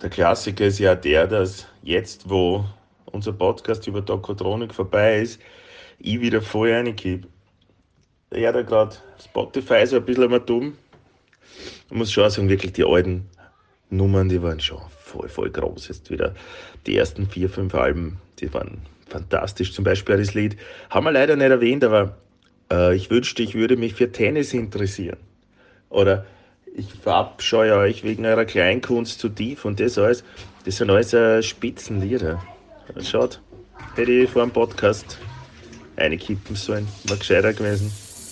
Der Klassiker ist ja der, dass jetzt, wo unser Podcast über Tokotronik vorbei ist, ich wieder voll reingebe. Ja, da gerade Spotify so ein bisschen mal dumm. Ich muss schon sagen, wirklich die alten Nummern, die waren schon voll groß. Jetzt wieder die ersten 4, 5 Alben, die waren fantastisch. Zum Beispiel auch das Lied, haben wir leider nicht erwähnt, aber ich wünschte, ich würde mich für Tennis interessieren. Oder ich verabscheue euch wegen eurer Kleinkunst zu tief und das alles. Das sind alles Spitzenlieder. Schaut, hätte ich vor dem Podcast einkippen sollen. War gescheiter gewesen.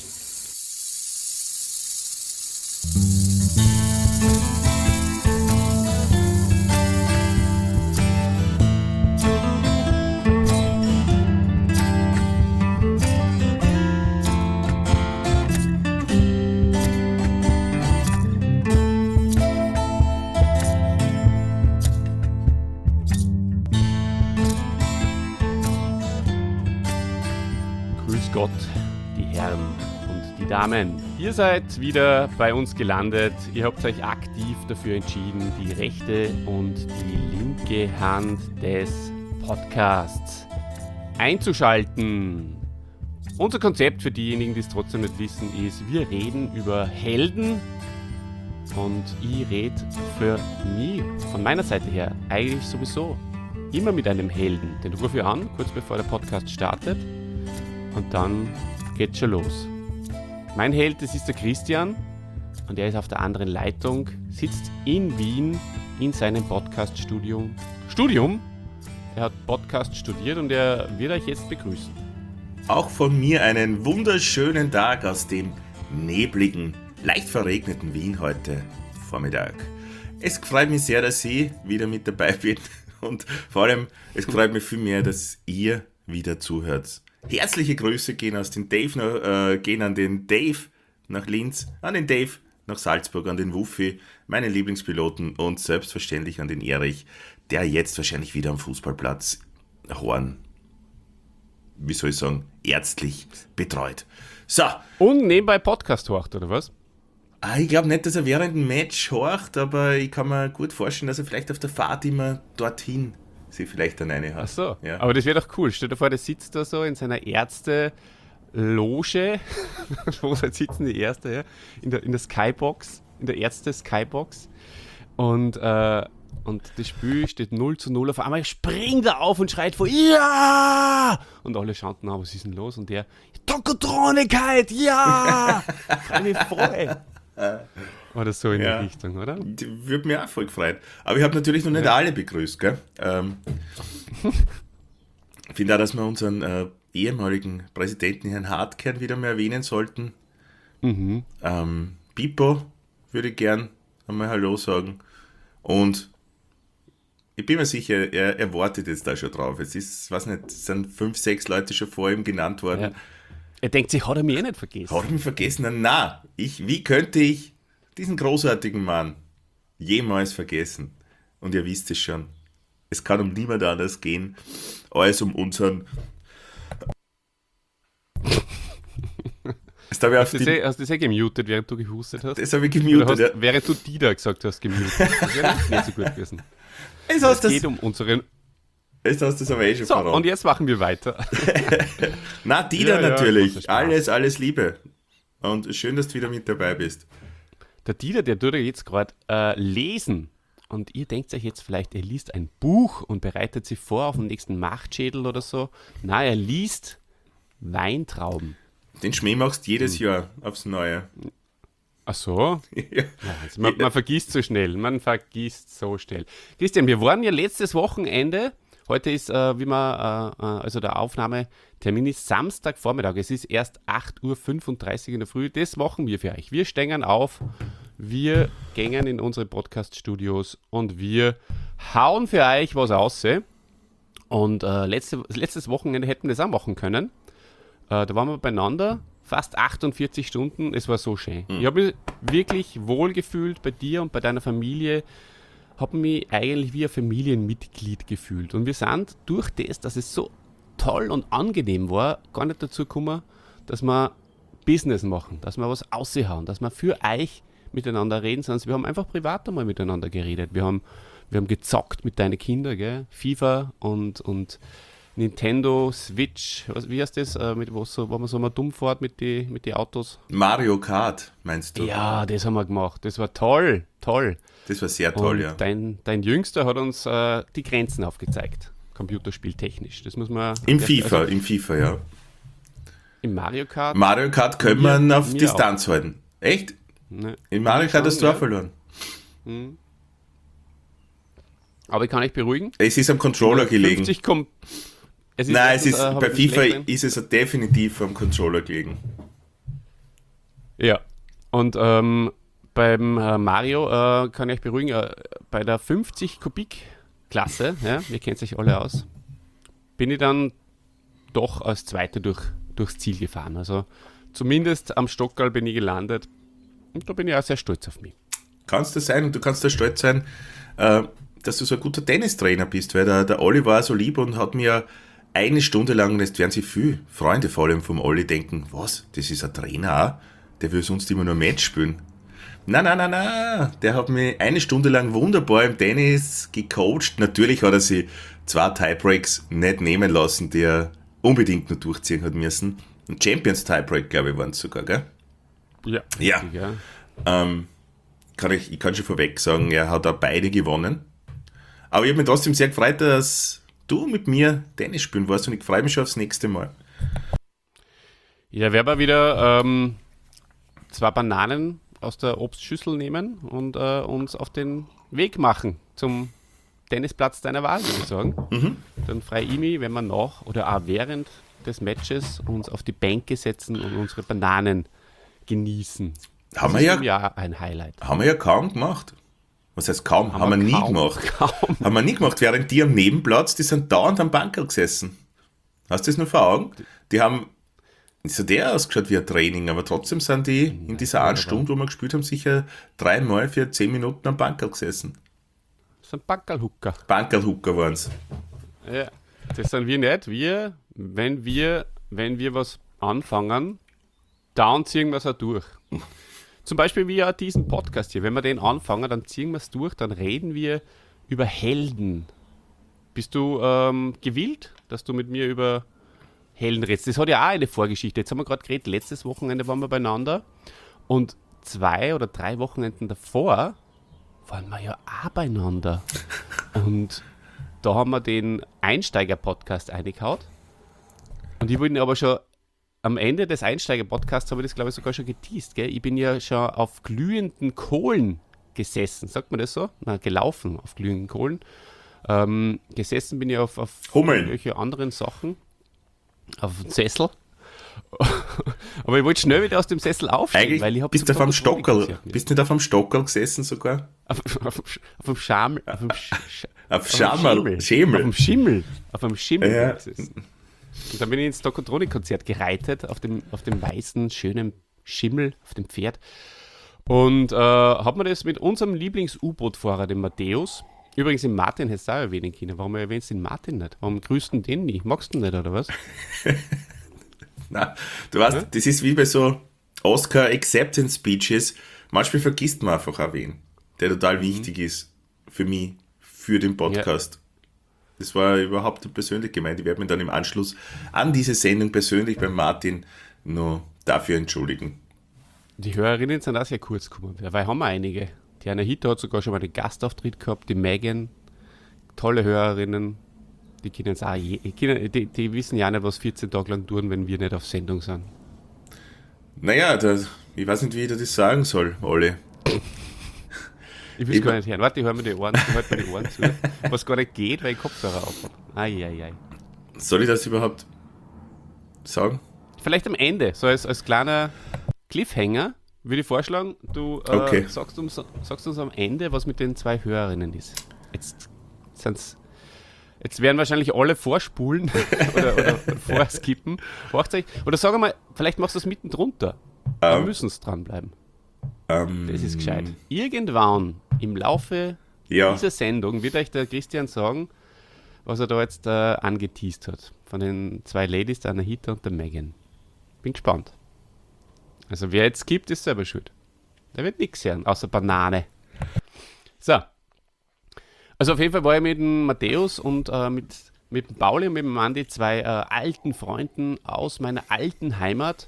Grüß Gott, die Herren und die Damen. Ihr seid wieder bei uns gelandet. Ihr habt euch aktiv dafür entschieden, die rechte und die linke Hand des Podcasts einzuschalten. Unser Konzept für diejenigen, die es trotzdem nicht wissen, ist, wir reden über Helden und ich rede für mich, von meiner Seite her, eigentlich sowieso immer mit einem Helden. Den rufe ich an, kurz bevor der Podcast startet. Und dann geht's schon los. Mein Held, das ist der Christian und er ist auf der anderen Leitung, sitzt in Wien in seinem Podcast-Studium. Er hat Podcast studiert und er wird euch jetzt begrüßen. Auch von mir einen wunderschönen Tag aus dem nebligen, leicht verregneten Wien heute Vormittag. Es freut mich sehr, dass ich wieder mit dabei bin und vor allem, es freut mich viel mehr, dass ihr wieder zuhört. Herzliche Grüße gehen an den Dave nach Linz, an den Dave nach Salzburg, an den Wuffi, meinen Lieblingspiloten und selbstverständlich an den Erich, der jetzt wahrscheinlich wieder am Fußballplatz Horn, ärztlich betreut. So. Und nebenbei Podcast horcht, oder was? Ich glaube nicht, dass er während dem Match horcht, aber ich kann mir gut vorstellen, dass er vielleicht auf der Fahrt immer dorthin sie vielleicht dann eine hat. Ach so, ja. Aber das wäre doch cool. Stell dir vor, der sitzt da so in seiner Ärzte-Loge. Wo sitzen die Ärzte? Ja? In der Skybox, in der Ärzte-Skybox. Und das Spiel steht 0:0. Auf einmal springt er auf und schreit vor, ja! Und alle schauen nach, was ist denn los? Und der, Tokotronik, ja! Freu mich voll. Oder so in die Richtung, oder? Würde mich auch voll gefreut. Aber ich habe natürlich noch nicht alle begrüßt, gell? Ich finde auch, dass wir unseren ehemaligen Präsidenten, Herrn Hartkern, wieder mal erwähnen sollten. Mhm. Pippo würde ich gern einmal Hallo sagen. Und ich bin mir sicher, er wartet jetzt da schon drauf. Es sind 5, 6 Leute schon vor ihm genannt worden. Ja. Er denkt sich, hat er mich nicht vergessen? Hat er mich vergessen? Nein. Wie könnte ich diesen großartigen Mann jemals vergessen? Und ihr wisst es schon, es kann um niemand anders gehen, als um unseren... Hast du das gemutet, während du gehustet hast? Das habe ich gemutet, während du Dida gesagt hast, gemutet. Das wäre nicht so gut gewesen. Es geht um unseren... Jetzt hast du es aber schon verraten. Und jetzt machen wir weiter. Na, Dida natürlich. Alles Liebe. Und schön, dass du wieder mit dabei bist. Der Dieter, der tut ja jetzt gerade lesen. Und ihr denkt euch jetzt vielleicht, er liest ein Buch und bereitet sich vor auf den nächsten Machtschädel oder so. Nein, er liest Weintrauben. Den Schmäh machst du jedes Jahr aufs Neue. Ach so? Ja. Also man vergisst so schnell. Christian, wir waren ja letztes Wochenende. Heute ist, also der Aufnahmetermin ist Samstagvormittag. Es ist erst 8:35 Uhr in der Früh. Das machen wir für euch. Wir stehen auf, wir gehen in unsere Podcast-Studios und wir hauen für euch was raus. Und letztes Wochenende hätten wir das auch machen können. Da waren wir beieinander, fast 48 Stunden. Es war so schön. Ich habe mich wirklich wohl gefühlt bei dir und bei deiner Familie. Habe mich eigentlich wie ein Familienmitglied gefühlt. Und wir sind durch das, dass es so toll und angenehm war, gar nicht dazu gekommen, dass wir Business machen, dass wir was raushauen, dass wir für euch miteinander reden, sondern wir haben einfach privat einmal miteinander geredet. Wir haben Wir haben gezockt mit deinen Kindern, gell? FIFA und Nintendo, Switch, wie heißt das, wo man so mal dumm fährt mit die Autos? Mario Kart, meinst du? Ja, das haben wir gemacht. Das war toll, toll. Das war sehr toll, Und ja. dein Jüngster hat uns die Grenzen aufgezeigt, computerspieltechnisch. Das muss man... Im FIFA, ja. Im Mario Kart? Mario Kart können man auf mir Distanz halten. Echt? Ne, In Mario Kart hast du auch ja. verloren. Aber ich kann euch beruhigen. Es ist am Controller gelegen. 50 kommt... Nein, es ist, hab bei ich FIFA gelesen. ist es definitiv am Controller gelegen. Ja. Und beim Mario kann ich euch beruhigen, bei der 50 Kubik-Klasse, ja, ihr kennt euch alle aus, bin ich dann doch als Zweiter durchs Ziel gefahren. Also zumindest am Stockerl bin ich gelandet. Und da bin ich auch sehr stolz auf mich. Kannst du sein und du kannst da stolz sein, dass du so ein guter Tennistrainer bist, weil der Olli war so lieb und hat mir eine Stunde lang, und jetzt werden sich viele Freunde vor allem vom Olli denken, was, das ist ein Trainer auch? Der will sonst immer nur Match spielen. Nein, der hat mich eine Stunde lang wunderbar im Tennis gecoacht. Natürlich hat er sich 2 Tiebreaks nicht nehmen lassen, die er unbedingt nur durchziehen hat müssen. Ein Champions Tiebreak, glaube ich, waren es sogar, gell? Ja. Ja. Richtig, ja. Ich kann schon vorweg sagen, er hat auch beide gewonnen. Aber ich habe mich trotzdem sehr gefreut, dass du mit mir Tennis spielen warst, und ich freue mich schon aufs nächste Mal. Ja, werden wir wieder 2 Bananen aus der Obstschüssel nehmen und uns auf den Weg machen zum Tennisplatz deiner Wahl, würde ich sagen. Dann freue ich mich, wenn wir nach oder auch während des Matches uns auf die Bänke setzen und unsere Bananen genießen. Haben Das wir ist ja ein Highlight. Haben wir ja kaum gemacht. Was heißt kaum? Haben wir nie gemacht. Kaum. Haben wir nie gemacht, während die am Nebenplatz, die sind dauernd am Bankerl gesessen. Hast du das nur vor Augen? Die haben, es hat eher ausgeschaut wie ein Training, aber trotzdem sind die in dieser einen Stunde, wo wir gespielt haben, sicher 3-mal für 10 Minuten am Bankerl gesessen. Das sind Bankerlhucker. Bankerlhucker waren es. Ja, das sind wir nicht. Wenn wir was anfangen, dann ziehen wir es auch durch. Zum Beispiel wie ja diesen Podcast hier. Wenn wir den anfangen, dann ziehen wir es durch, dann reden wir über Helden. Bist du gewillt, dass du mit mir über Helden redest? Das hat ja auch eine Vorgeschichte. Jetzt haben wir gerade geredet, letztes Wochenende waren wir beieinander und 2 oder 3 Wochenenden davor waren wir ja auch beieinander. Und da haben wir den Einsteiger-Podcast eingehauen. Und ich wollte ihn aber schon am Ende des Einsteiger-Podcasts, habe ich das glaube ich sogar schon geteased, gell? Ich bin ja schon auf glühenden Kohlen gesessen, sagt man das so? Na, gelaufen auf glühenden Kohlen. Gesessen bin ich auf Hummeln. irgendwelche anderen Sachen. Auf dem Sessel. Aber ich wollte schnell wieder aus dem Sessel aufstehen, Eigentlich weil ich habe bist du auf dem Stockerl. Bist du nicht auf dem Stockerl gesessen sogar? auf dem Scham, auf dem Auf Schemel. Auf dem Schimmel Ja. gesessen. Und dann bin ich ins Tokotronic-Konzert gereitet, auf dem weißen, schönen Schimmel, auf dem Pferd. Und habe mir das mit unserem Lieblings-U-Boot-Fahrer, dem Matthäus, übrigens den Martin hättest du auch erwähnen können. Warum erwähnst du den Martin nicht? Warum grüßt du den nicht? Magst du ihn nicht, oder was? Nein, du weißt, das ist wie bei so Oscar Acceptance Speeches. Manchmal vergisst man einfach auch wen, der total wichtig ist für mich, für den Podcast. Das war überhaupt nicht persönlich gemeint. Ich werde mich dann im Anschluss an diese Sendung persönlich beim Martin nur dafür entschuldigen. Die Hörerinnen sind auch sehr kurz gekommen, weil haben wir einige. Die Anahita hat sogar schon mal einen Gastauftritt gehabt, die Megan, tolle Hörerinnen, die kennen es auch, die wissen ja nicht, was 14 Tage lang tun, wenn wir nicht auf Sendung sind. Naja, ich weiß nicht, wie ich dir das sagen soll, Olli. Ich will es gar nicht hören. Warte, ich halte mir die Ohren zu. Was gar nicht geht, weil ich Kopfhörer auf habe. Ai. Soll ich das überhaupt sagen? Vielleicht am Ende, so als kleiner Cliffhanger, würde ich vorschlagen, du Okay. sagst uns am Ende, was mit den 2 Hörerinnen ist. Jetzt werden wahrscheinlich alle vorspulen oder vorskippen. Oder sag mal, vielleicht machst du es mitten drunter. Wir müssen es dranbleiben. Das ist gescheit. Irgendwann im Laufe dieser Sendung wird euch der Christian sagen, was er da jetzt angeteased hat. Von den 2 Ladies, der Anahita und der Megan. Bin gespannt. Also wer jetzt gibt, ist selber schuld. Der wird nichts hören, außer Banane. So. Also auf jeden Fall war ich mit dem Matthäus und mit dem Pauli und mit dem Andi, zwei alten Freunden aus meiner alten Heimat,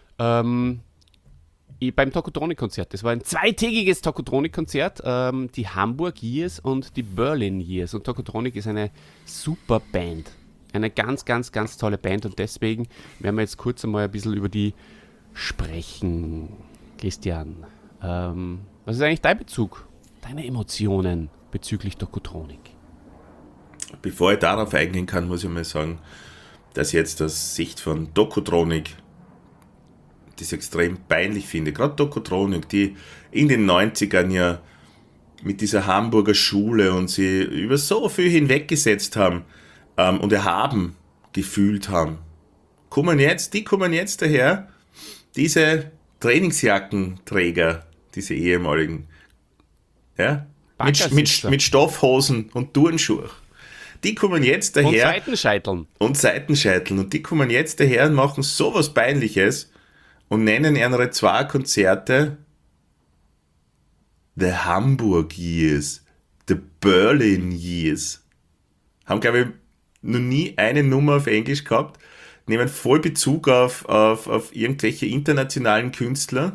beim Tokotronic-Konzert. Das war ein zweitägiges Tokotronic-Konzert, die Hamburg Years und die Berlin Years. Und Tokotronic ist eine super Band. Eine ganz, ganz, ganz tolle Band. Und deswegen werden wir jetzt kurz einmal ein bisschen über die sprechen. Christian, was ist eigentlich dein Bezug, deine Emotionen bezüglich Tokotronic? Bevor ich darauf eingehen kann, muss ich mal sagen, dass ich jetzt aus Sicht von Tokotronic das extrem peinlich finde. Gerade Tokotronic, die in den 90ern ja mit dieser Hamburger Schule und sie über so viel hinweggesetzt haben und erhaben gefühlt haben, kommen jetzt daher, diese Trainingsjackenträger, diese ehemaligen, ja, mit Stoffhosen und Turnschuhe. Die kommen jetzt daher. Und Seitenscheiteln. Und die kommen jetzt daher und machen sowas Peinliches und nennen ihre zwei Konzerte The Hamburg Years, The Berlin Years. Haben, glaube ich, noch nie eine Nummer auf Englisch gehabt. Nehmen voll Bezug auf irgendwelche internationalen Künstler.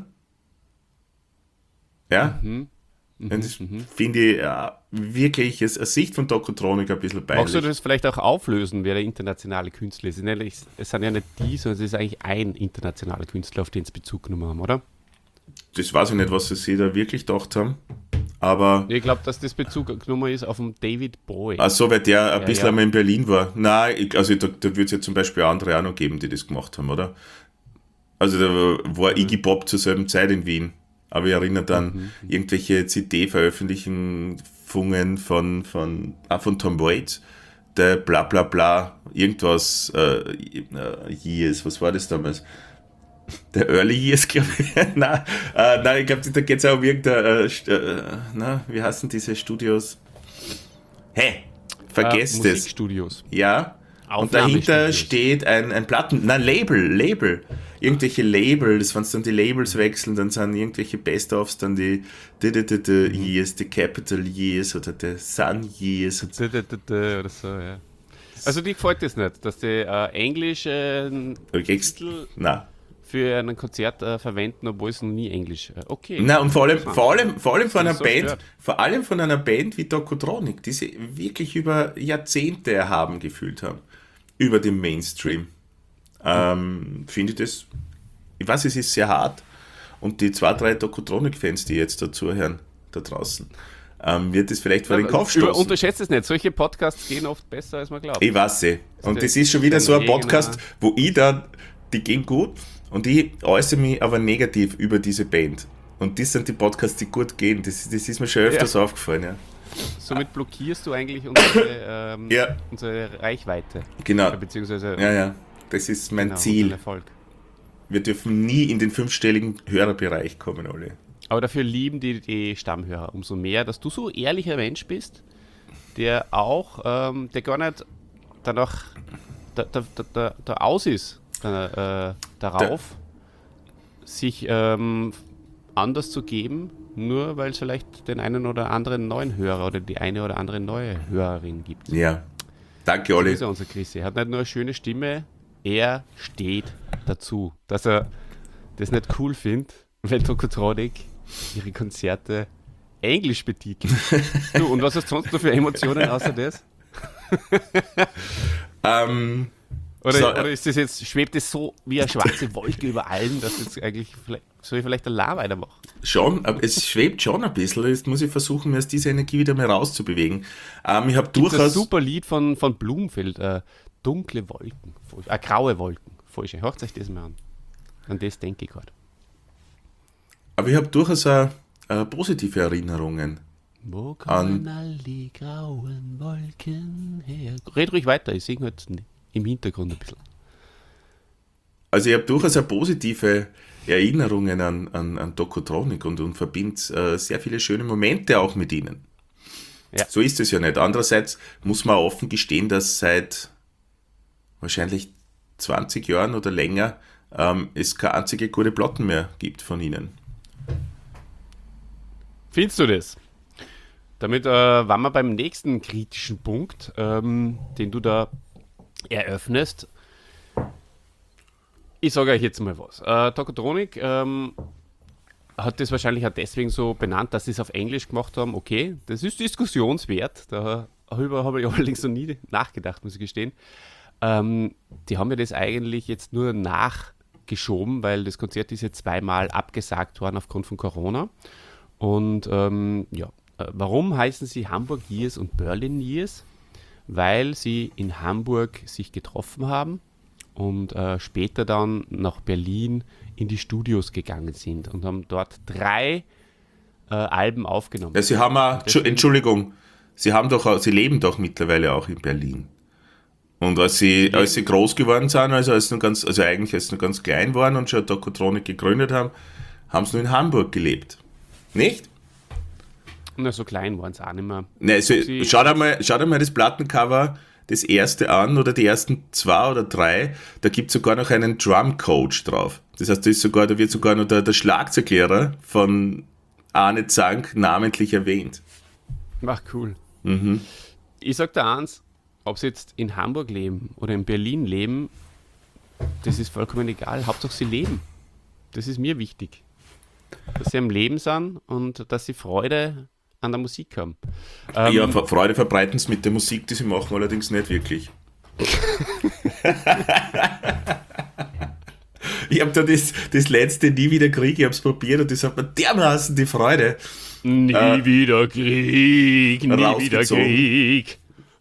Ja? Und das finde ich wirklich aus Sicht von Tokotronic ein bisschen peinlich. Magst du das vielleicht auch auflösen, wer der internationale Künstler ist? Es sind ja nicht die, sondern es ist eigentlich ein internationaler Künstler, auf den sie Bezug genommen haben, oder? Das weiß ich nicht, was sie da wirklich gedacht haben. Aber ich glaube, dass das Bezug genommen ist auf den David Bowie. Ach so, weil der ein bisschen einmal in Berlin war. Nein, da würde es ja zum Beispiel andere auch noch geben, die das gemacht haben, oder? Also da war Iggy Pop zur selben Zeit in Wien. Aber ich erinnere dann irgendwelche CD-Veröffentlichungen von Tom Waits, der bla bla bla, irgendwas Years, was war das damals? Der Early Years, glaube ich. Nein, ich glaube, da geht es auch um irgendein, wie heißen diese Studios? Hey, vergesst es. Musikstudios. Ja. Und dahinter steht ein Label. Irgendwelche Labels, wenn dann die Labels wechseln, dann sind irgendwelche Best-ofs, dann die Years, die Capital Years oder die Sun Years. Oder so, ja. Also dir gefällt das nicht, dass die englische Titel für ein Konzert verwenden, obwohl es noch nie Englisch okay. Nein, und vor allem von einer Band wie Tokotronic, die sie wirklich über Jahrzehnte erhaben gefühlt haben. Über den Mainstream. Finde ich das, ich weiß, es ist sehr hart und die 2-3 Tokotronic-Fans, die jetzt dazu hören, da draußen, wird es vielleicht vor den Kopf stoßen. Unterschätzt es nicht, solche Podcasts gehen oft besser, als man glaubt. Ich weiß sie. Und das ist schon wieder so ein Podcast, wo ich dann, die gehen gut und ich äußere mich aber negativ über diese Band. Und das sind die Podcasts, die gut gehen. Das ist mir schon öfters aufgefallen, ja. Somit blockierst du eigentlich unsere Reichweite. Genau. Beziehungsweise ja. Das ist mein Ziel. Erfolg. Wir dürfen nie in den 5-stelligen Hörerbereich kommen, alle. Aber dafür lieben die Stammhörer umso mehr, dass du so ehrlicher Mensch bist, der auch, der gar nicht danach da aus ist, darauf, sich anders zu geben, nur weil es vielleicht den einen oder anderen neuen Hörer oder die eine oder andere neue Hörerin gibt. Ja, danke, Olli. So ist er, unser Christi. Er hat nicht nur eine schöne Stimme, er steht dazu, dass er das nicht cool findet, wenn Tokotronic ihre Konzerte Englisch betitelt. Du, und was hast du sonst noch für Emotionen außer das? Oder ist das jetzt, schwebt es so wie eine schwarze Wolke über allen, dass jetzt eigentlich, soll ich vielleicht allein weitermachen? Schon, aber es schwebt schon ein bisschen. Jetzt muss ich versuchen, mir aus dieser Energie wieder mal rauszubewegen. Ich habe durchaus... Das super Lied von Blumfeld, Dunkle Wolken, graue Wolken. Voll schön. Hört euch das mal an. An das denke ich gerade. Aber ich habe durchaus auch positive Erinnerungen. Wo kommen all die grauen Wolken her? Red ruhig weiter, ich singe halt im Hintergrund ein bisschen. Also ich habe durchaus auch positive Erinnerungen an Tokotronic und verbinde sehr viele schöne Momente auch mit ihnen. Ja. So ist es ja nicht. Andererseits muss man offen gestehen, dass seit wahrscheinlich 20 Jahren oder länger es keine einzige gute Platten mehr gibt von ihnen. Findest du das? Damit waren wir beim nächsten kritischen Punkt, den du da eröffnest. Ich sage euch jetzt mal was. Tokotronic hat das wahrscheinlich auch deswegen so benannt, dass sie es auf Englisch gemacht haben. Okay, das ist diskussionswert. Darüber habe ich allerdings noch nie nachgedacht, muss ich gestehen. Die haben ja das eigentlich jetzt nur nachgeschoben, weil das Konzert ist jetzt zweimal abgesagt worden aufgrund von Corona. Und warum heißen sie Hamburg Years und Berlin Years? Weil sie in Hamburg sich getroffen haben und später dann nach Berlin in die Studios gegangen sind und haben dort 3 Alben aufgenommen. Ja, sie haben auch, Entschuldigung, sie leben doch mittlerweile auch in Berlin. Und als sie groß geworden sind, als sie noch ganz klein waren und schon Tokotronic gegründet haben, haben sie nur in Hamburg gelebt. Nicht? Na, so klein waren sie auch nicht mehr. Ne, also, schau dir mal das Plattencover, das erste an, oder die ersten 2 oder 3, da gibt es sogar noch einen Drumcoach drauf. Das heißt, da wird sogar noch der Schlagzeuglehrer von Arne Zank namentlich erwähnt. Ach, cool. Ich sag dir eins, ob sie jetzt in Hamburg leben oder in Berlin leben, das ist vollkommen egal. Hauptsache sie leben. Das ist mir wichtig. Dass sie am Leben sind und dass sie Freude an der Musik haben. Ja, Freude verbreiten sie mit der Musik, die sie machen, allerdings nicht wirklich. Ich habe da das letzte Nie wieder Krieg, ich habe es probiert und das hat mir dermaßen die Freude. Nie wieder Krieg, nie wieder Krieg.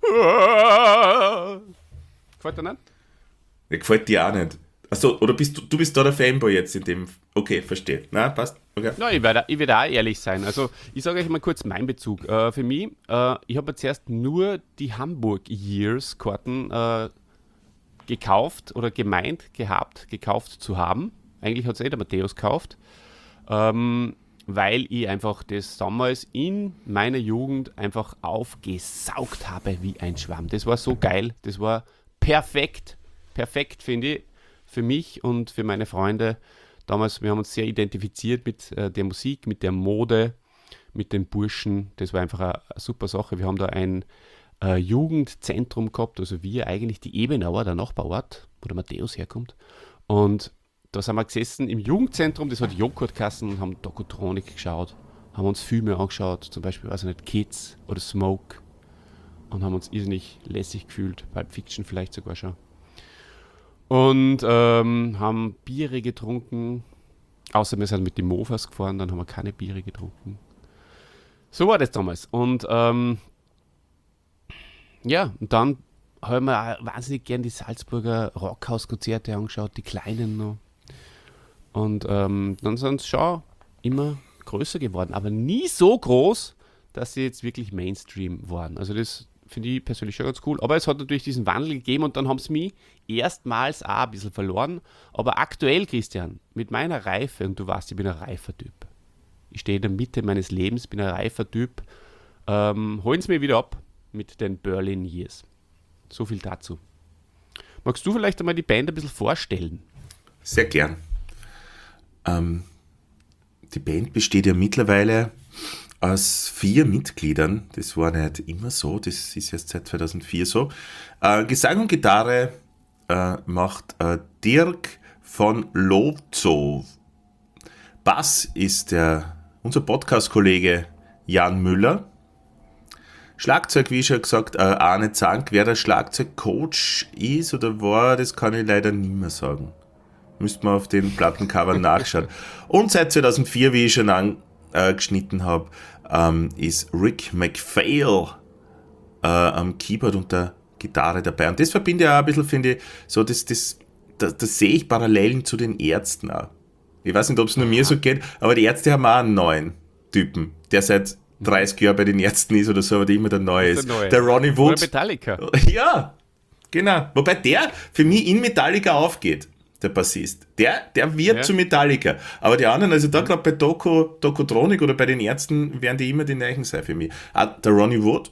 Gefällt dir nicht? Ja, gefällt dir auch nicht. Achso, oder du bist da der Fanboy jetzt in dem... Okay, verstehe. Na, passt. Okay. Ja, ich werde auch ehrlich sein. Also, ich sage euch mal kurz meinen Bezug. Für mich, ich habe zuerst nur die Hamburg Years Karten gekauft oder gekauft zu haben. Eigentlich hat es der Matthäus gekauft. Weil ich einfach das damals in meiner Jugend einfach aufgesaugt habe wie ein Schwamm. Das war so geil. Das war perfekt. Perfekt, finde ich. Für mich und für meine Freunde damals, wir haben uns sehr identifiziert mit der Musik, mit der Mode, mit den Burschen. Das war einfach eine super Sache. Wir haben da ein Jugendzentrum gehabt, also wir eigentlich die Ebenauer, der Nachbarort, wo der Matthäus herkommt. Und da sind wir gesessen im Jugendzentrum, das hat Joghurtkassen und haben Tokotronic geschaut, haben uns Filme angeschaut, zum Beispiel, weiß ich nicht, Kids oder Smoke, und haben uns irrsinnig lässig gefühlt, Pulp Fiction vielleicht sogar schon. Und haben Biere getrunken, außer wir sind mit den Mofas gefahren, dann haben wir keine Biere getrunken. So war das damals. Und und dann haben wir auch wahnsinnig gern die Salzburger Rockhaus-Konzerte angeschaut, die kleinen noch. Und dann sind sie schon immer größer geworden, aber nie so groß, dass sie jetzt wirklich Mainstream waren. Also das finde ich persönlich schon ganz cool. Aber es hat natürlich diesen Wandel gegeben und dann haben sie mich erstmals auch ein bisschen verloren. Aber aktuell, Christian, mit meiner Reife, und du weißt, ich bin ein reifer Typ. Ich stehe in der Mitte meines Lebens, bin ein reifer Typ. Holen sie mich wieder ab mit den Berlin Years. So viel dazu. Magst du vielleicht einmal die Band ein bisschen vorstellen? Sehr gern. Die Band besteht ja mittlerweile aus 4 Mitgliedern. Das war nicht immer so, das ist erst seit 2004 so. Gesang und Gitarre macht Dirk von Lobzow. Bass ist unser Podcast-Kollege Jan Müller. Schlagzeug, wie schon gesagt, Arne Zank. Wer der Schlagzeugcoach ist oder war, das kann ich leider nicht mehr sagen. Müsste man auf den Plattencover nachschauen. Und seit 2004, wie ich schon angeschnitten habe, ist Rick MacPhail am Keyboard und der Gitarre dabei. Und das verbinde ich auch ein bisschen, finde ich, so das sehe ich Parallelen zu den Ärzten auch. Ich weiß nicht, ob es nur mir so geht, aber die Ärzte haben auch einen neuen Typen, der seit 30 Jahren bei den Ärzten ist oder so, aber der immer der Neue ist. Der Ronnie Wood. Oder Metallica. Ja, genau. Wobei der für mich in Metallica aufgeht, der Bassist. Der wird zu Metallica. Aber die anderen, also da gerade bei Tokotronic oder bei den Ärzten, werden die immer die Neichen sein für mich. Der Ronnie Wood,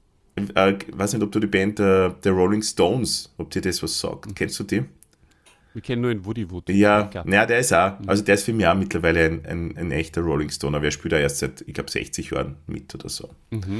weiß nicht, ob du die Band der Rolling Stones, ob dir das was sagt. Kennst du die? Wir kennen nur den Woody Wood. Ja, naja, der ist auch, also der ist für mich auch mittlerweile ein echter Rolling Stone, aber er spielt ja erst seit, ich glaube, 60 Jahren mit oder so.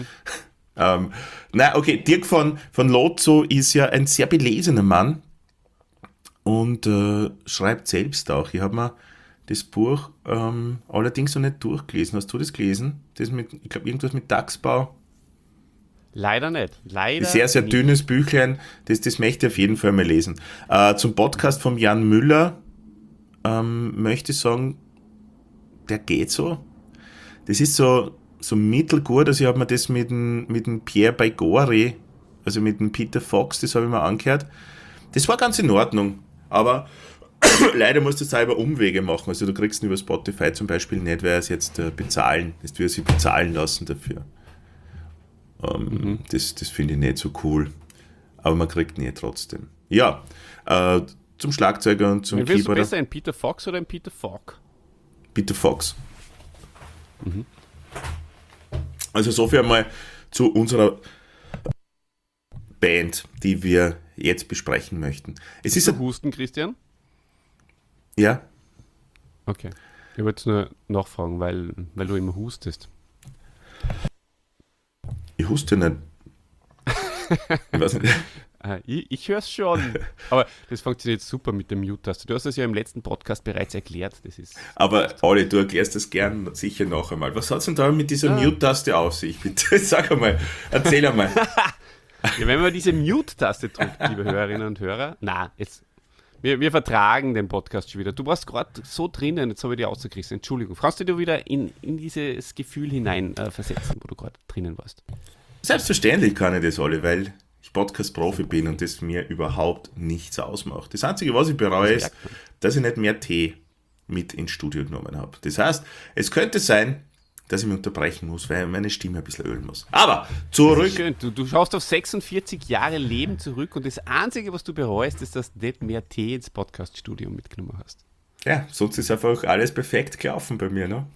Okay, Dirk von Lozo ist ja ein sehr belesener Mann und schreibt selbst auch. Ich habe mir das Buch allerdings noch nicht durchgelesen. Hast du das gelesen? Das mit, ich glaube, irgendwas mit Dachsbau. Leider nicht. Leider Sehr, sehr nicht. dünnes Büchlein, das möchte ich auf jeden Fall mal lesen. Zum Podcast von Jan Müller möchte ich sagen, der geht so. Das ist so mittelgut, also ich habe mir das mit dem Pierre Baigori, also mit dem Peter Fox, das habe ich mir angehört. Das war ganz in Ordnung, aber leider musst du selber Umwege machen. Also du kriegst ihn über Spotify zum Beispiel nicht, weil er es jetzt bezahlen, das will er sich bezahlen lassen dafür. Das finde ich nicht so cool. Aber man kriegt ihn trotzdem. Ja, zum Schlagzeuger und zum Wen willst du Keyboarder. besser, ein Peter Fox oder ein Peter Falk? Peter Fox. Also so viel einmal zu unserer Band, die wir jetzt besprechen möchten. Es ist Du husten, Christian? ja, Okay. Ich wollte nur nachfragen, weil du immer hustest. ich huste nicht. Ich weiß nicht. Ich höre es schon. Aber das funktioniert super mit der Mute-Taste. Du hast das ja im letzten Podcast bereits erklärt. Das ist Aber Olli, du erklärst das gern sicher noch einmal. Was hat es denn da mit dieser Mute-Taste auf sich? Bitte sag einmal, erzähl einmal. ja, wenn man diese Mute-Taste drückt, liebe Hörerinnen und Hörer. Wir vertragen den Podcast schon wieder. Du warst gerade so drinnen, jetzt habe ich dich rausgerissen. Entschuldigung. Kannst du dir wieder in dieses Gefühl hinein versetzen, wo du gerade drinnen warst? Selbstverständlich kann ich das, Olli, weil ich Podcast-Profi bin und das mir überhaupt nichts ausmacht. Das Einzige, was ich bereue, ist, dass ich nicht mehr Tee mit ins Studio genommen habe. Das heißt, es könnte sein, dass ich mich unterbrechen muss, weil meine Stimme ein bisschen ölen muss. Aber zurück. Schön. Du schaust auf 46 Jahre Leben zurück und das Einzige, was du bereust, ist, dass du nicht mehr Tee ins Podcast-Studio mitgenommen hast. Ja, sonst ist einfach alles perfekt gelaufen bei mir, ne?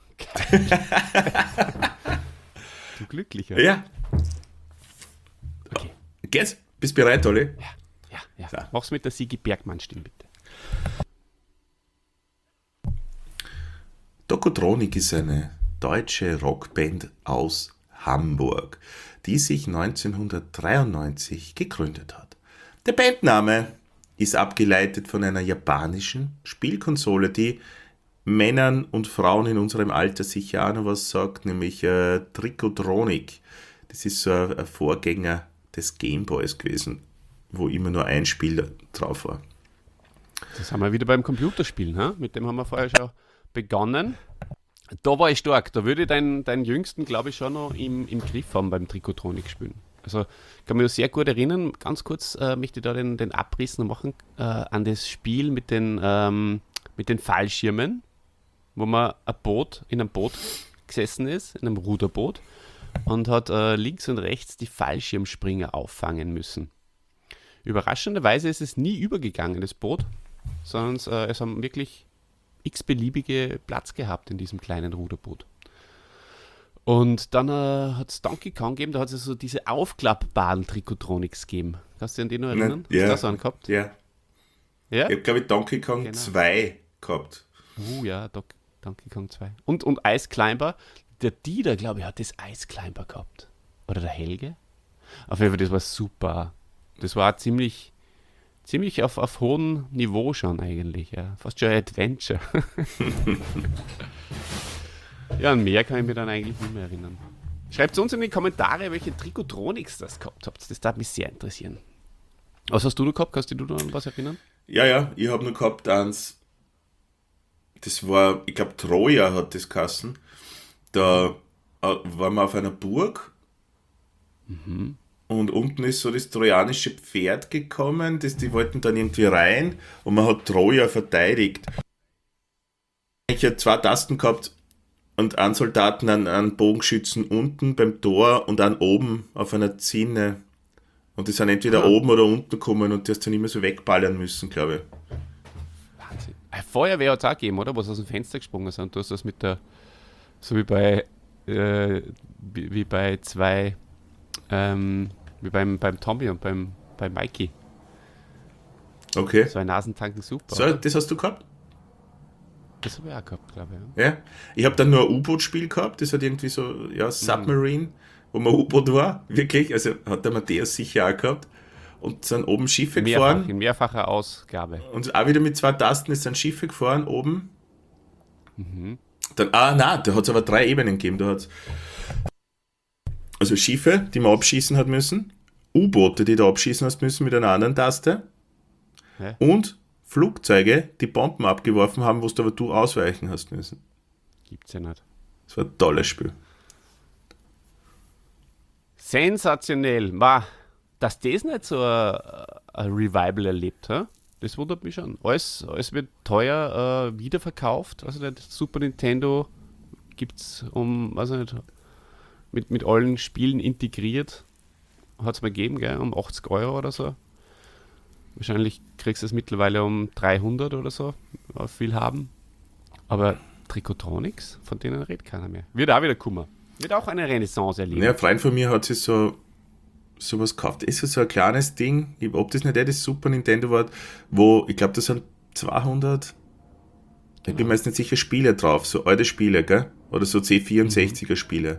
Du Glücklicher. Ja. Okay. Geht's? Bist bereit, Olli? Ja. So. Mach's mit der Sigi Bergmann-Stimme, bitte. Tokotronik ist eine deutsche Rockband aus Hamburg, die sich 1993 gegründet hat. Der Bandname ist abgeleitet von einer japanischen Spielkonsole, die Männern und Frauen in unserem Alter sicher auch noch was sagt, nämlich Trikotronik. Das ist so ein Vorgänger des Gameboys gewesen, wo immer nur ein Spiel drauf war. Das haben wir wieder beim Computerspielen, ha? Mit dem haben wir vorher schon begonnen. Da war ich stark. Da würde ich deinen Jüngsten, glaube ich, schon noch im Griff haben beim Trikotronik spielen. Also ich kann mich sehr gut erinnern, ganz kurz möchte ich da den Abriss noch machen an das Spiel mit den Fallschirmen, wo man in einem Boot gesessen ist, in einem Ruderboot und hat links und rechts die Fallschirmspringer auffangen müssen. Überraschenderweise ist es nie übergegangen, das Boot, sondern es haben wirklich x-beliebige Platz gehabt in diesem kleinen Ruderboot. Und dann hat es Donkey Kong gegeben, da hat es so diese aufklappbaren Trikotronics gegeben. Kannst du dich an die noch erinnern? Ja. Hast du das angehabt? Ja. Ja? Ich habe, glaube ich, Donkey Kong Genau. 2 gehabt. Ja, Donkey Kong 2. Und Ice Climber. Der Dieter, glaube ich, hat das Ice Climber gehabt. Oder der Helge? Auf jeden Fall, das war super. Das war ziemlich auf hohem Niveau schon eigentlich. Ja. Fast schon ein Adventure. Ja, an mehr kann ich mich dann eigentlich nicht mehr erinnern. Schreibt uns in die Kommentare, welche Trikotronics das gehabt habt. Das darf mich sehr interessieren. Was hast du noch gehabt? Kannst du dich noch an was erinnern? Ja, ich habe nur gehabt eins, das war, ich glaube, Troja hat das geheißen. Da waren wir auf einer Burg und unten ist so das trojanische Pferd gekommen, die wollten dann irgendwie rein und man hat Troja verteidigt. Ich habe 2 Tasten gehabt und einen Soldaten, einen Bogenschützen unten beim Tor und einen oben auf einer Zinne. Und die sind entweder oben oder unten gekommen und die hast du nicht mehr so wegballern müssen, glaube ich. Wahnsinn. Feuerwehr hat es auch gegeben, oder? Was aus dem Fenster gesprungen sind. Du hast das mit der, so wie bei zwei, wie beim Tommy und beim Mikey. Okay. So ein Nasentanken super. So, das hast du gehabt? Das habe ich auch gehabt, glaube ich. Ja. Ja. Ich habe dann nur ein U-Boot-Spiel gehabt, das hat irgendwie so, ja, Submarine, wo man U-Boot war, wirklich. Also hat der Matthäus sicher auch gehabt. Und sind oben Schiffe gefahren. In mehrfacher Ausgabe. Und auch wieder mit 2 Tasten ist dann Schiffe gefahren oben. Dann, nein, da hat es aber 3 Ebenen gegeben. Da hat's also Schiffe, die man abschießen hat müssen, U-Boote, die du abschießen hast müssen mit einer anderen Taste Hä? und Flugzeuge, die Bomben abgeworfen haben, wo du aber du ausweichen hast müssen. Gibt's ja nicht. Das war ein tolles Spiel. Sensationell. Dass das nicht so ein Revival erlebt, hä? Das wundert mich schon. Alles wird teuer wiederverkauft. Also nicht Super Nintendo gibt es mit allen Spielen integriert. Hat es mal gegeben, gell? Um 80 Euro oder so. Wahrscheinlich kriegst du es mittlerweile um 300 oder so. Viel haben. Aber Trikotronics, von denen redet keiner mehr. Wird auch wieder Kummer. Wird auch eine Renaissance erleben. Ja, ein Freund von mir hat sich sowas gekauft. Ist so ein kleines Ding, ob das nicht das Super Nintendo war, wo, ich glaube, da sind 200, ich bin mir jetzt nicht sicher, Spiele drauf, so alte Spiele, gell? Oder so C64er Spiele.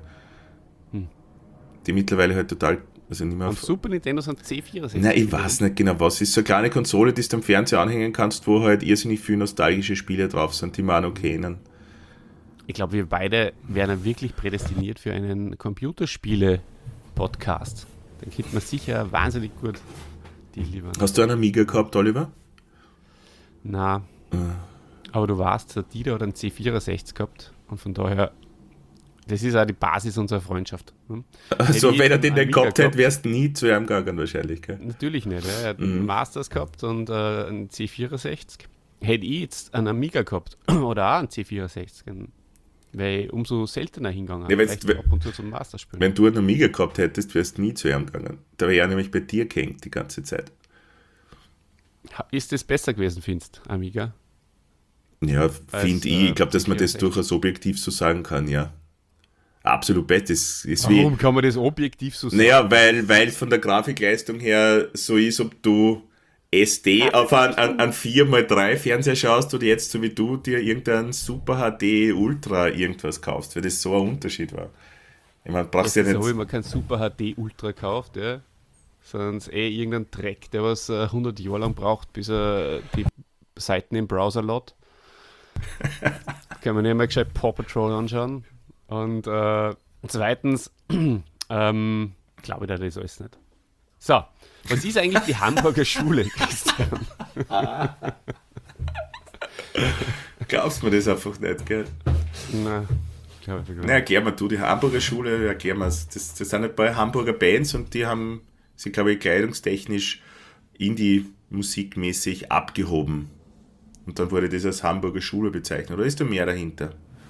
Die mittlerweile halt total, also nicht mehr Am Super Nintendo sind C64. Nein, ich weiß nicht genau was. Es ist so eine kleine Konsole, die du am Fernseher anhängen kannst, wo halt irrsinnig viele nostalgische Spiele drauf sind, die man auch noch kennen. Ich glaube, wir beide wären wirklich prädestiniert für einen Computerspiele-Podcast. Dann kennt man sicher wahnsinnig gut die lieber. Hast du einen Amiga gehabt, Oliver? Na, aber du warst ein Dida oder ein C64 gehabt und von daher, das ist auch die Basis unserer Freundschaft. Also, wenn er den Amiga nicht gehabt hätte, gehabt. wärst du nie zu ihm gegangen wahrscheinlich, gell? Natürlich nicht. Er hat einen Masters gehabt und einen C64. Hätte ich jetzt einen Amiga gehabt oder auch einen C64, wäre ich umso seltener hingegangen. Ja, Vielleicht ab und zu zum Master spielen. Wenn du einen Amiga gehabt hättest, wärst du nie zu ihm gegangen. Da wäre er nämlich bei dir gehängt die ganze Zeit. Ist das besser gewesen, findest du, Amiga? Ja, finde ich. Ich glaube, dass man das 64. durchaus objektiv so sagen kann, ja. Absolut best. Das ist wie. Warum kann man das objektiv so sagen? Naja, weil von der Grafikleistung her so ist, ob du SD auf einen 4x3 Fernseher schaust oder jetzt so wie du dir irgendein Super HD Ultra irgendwas kaufst, weil das so ein Unterschied war. Ich meine, brauchst du ja Jetzt habe ich nicht. mir kein Super HD Ultra gekauft, ja. Sondern es ist irgendein Dreck, der was 100 Jahre lang braucht, bis er die Seiten im Browser lädt. Kann man nicht mal gescheit Paw Patrol anschauen. Und zweitens, glaube ich, das ist alles nicht. So, was ist eigentlich die Hamburger Schule, Christian? Glaubst du mir das einfach nicht, gell? Nein, glaube ich nicht. Na, erklär mir du, die Hamburger Schule, erklär mir das sind ein paar Hamburger Bands und die haben sich, glaube ich, kleidungstechnisch Indie-musikmäßig abgehoben. Und dann wurde das als Hamburger Schule bezeichnet. Oder ist da mehr dahinter?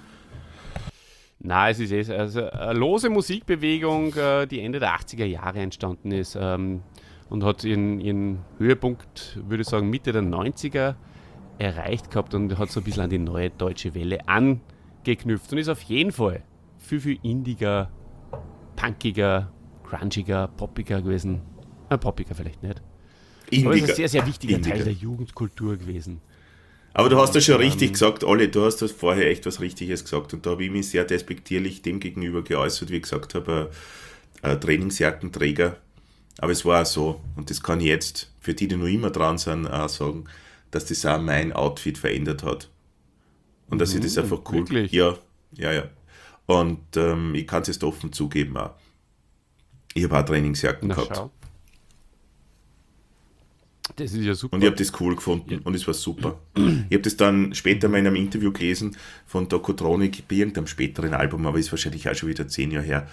Nein, es ist also eine lose Musikbewegung, die Ende der 80er Jahre entstanden ist und hat ihren Höhepunkt, würde ich sagen, Mitte der 90er erreicht gehabt und hat so ein bisschen an die neue deutsche Welle angeknüpft und ist auf jeden Fall viel indiger, punkiger, grungiger, poppiger gewesen. Poppiger vielleicht nicht. Aber es ist ein sehr, sehr wichtiger Teil der Jugendkultur gewesen. Aber du hast das schon richtig gesagt, Olli, du hast das vorher echt was Richtiges gesagt und da habe ich mich sehr despektierlich dem gegenüber geäußert, wie ich gesagt habe, ein Trainingsjackenträger. Aber es war auch so und das kann ich jetzt, für die noch immer dran sind, auch sagen, dass das auch mein Outfit verändert hat. Und dass ich das einfach cool... wirklich? Ja. Und ich kann es jetzt offen zugeben auch. Ich habe auch Trainingsjacken gehabt. Schau. Das ist ja super. Und ich habe das cool gefunden und es war super. Ich habe das dann später mal in einem Interview gelesen von Tokotronic bei irgendeinem späteren Album, aber ist wahrscheinlich auch schon wieder 10 Jahre her.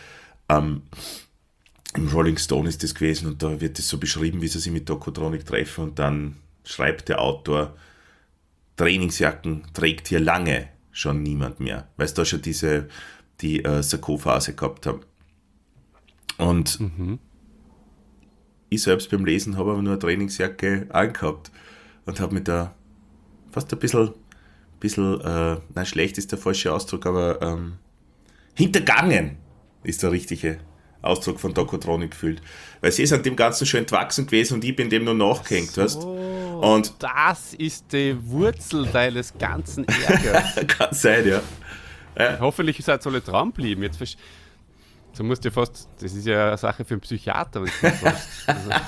Im Rolling Stone ist das gewesen und da wird das so beschrieben, wie sie sich mit Tokotronic treffen und dann schreibt der Autor, Trainingsjacken trägt hier lange schon niemand mehr, weil es da schon die Sakko-Phase gehabt haben. Und ich selbst beim Lesen habe aber nur eine Trainingsjacke angehabt und habe mich da fast ein bisschen nein, schlecht ist der falsche Ausdruck, aber hintergangen ist der richtige Ausdruck von Tokotronic gefühlt. Weil sie ist an dem Ganzen schon entwachsen gewesen und ich bin dem nur nachgehängt, weißt? Und das ist die Wurzel deines ganzen Ärgers. kann sein, ja. Hoffentlich seid ihr alle dran geblieben. So musst du fast, das ist ja eine Sache für einen Psychiater. Wenn du das sagst.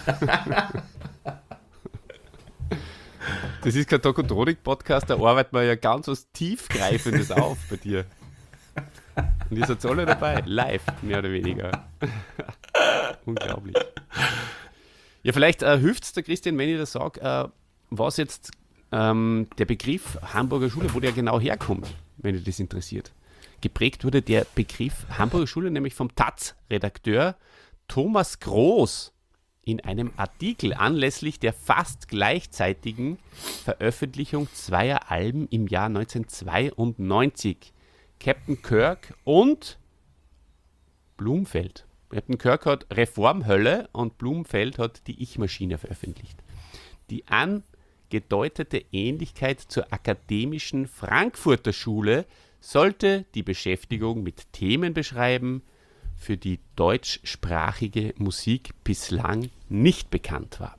Das ist kein Tokotronik-Podcast, da arbeitet man ja ganz was Tiefgreifendes auf bei dir. Und ihr seid alle dabei, live, mehr oder weniger. Unglaublich. Ja, vielleicht hilft es der Christian, wenn ich das sage, was jetzt der Begriff Hamburger Schule, wo der genau herkommt, wenn dich das interessiert. Geprägt wurde der Begriff Hamburger Schule nämlich vom Taz-Redakteur Thomas Groß in einem Artikel anlässlich der fast gleichzeitigen Veröffentlichung zweier Alben im Jahr 1992. Captain Kirk und Blumfeld. Captain Kirk hat Reformhölle und Blumfeld hat die Ich-Maschine veröffentlicht. Die angedeutete Ähnlichkeit zur akademischen Frankfurter Schule sollte die Beschäftigung mit Themen beschreiben, für die deutschsprachige Musik bislang nicht bekannt war.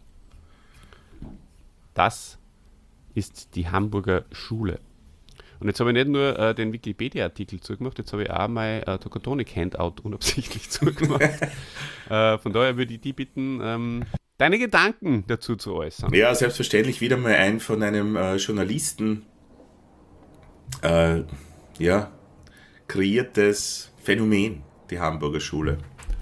Das ist die Hamburger Schule. Und jetzt habe ich nicht nur den Wikipedia-Artikel zugemacht, jetzt habe ich auch mein Tokotronik-Handout unabsichtlich zugemacht. Von daher würde ich die bitten, deine Gedanken dazu zu äußern. Ja, selbstverständlich wieder mal ein von einem Journalisten kreiertes Phänomen, die Hamburger Schule.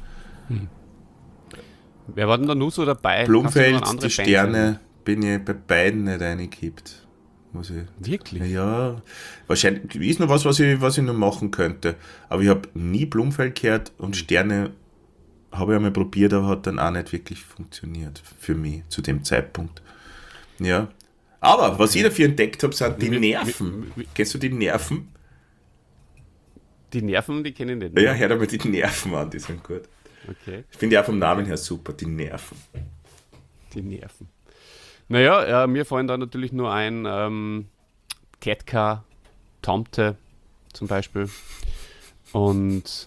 Wer war denn da nur so dabei? Blumfeld, die Sterne, bin ich bei beiden nicht reingekippt. Wirklich? Ja, wahrscheinlich ist noch was ich noch machen könnte. Aber ich habe nie Blumfeld gehört und Sterne habe ich einmal probiert, aber hat dann auch nicht wirklich funktioniert für mich zu dem Zeitpunkt. Ja. Aber was ich dafür entdeckt habe, sind die Nerven. Kennst du die Nerven? Die Nerven, die kenne ich nicht. Ja, hör dir mal die Nerven an, die sind gut. Okay. Ich finde die auch vom Namen her super, die Nerven. Die Nerven. Naja, mir fallen da natürlich nur ein Ketka, Tomte zum Beispiel. Und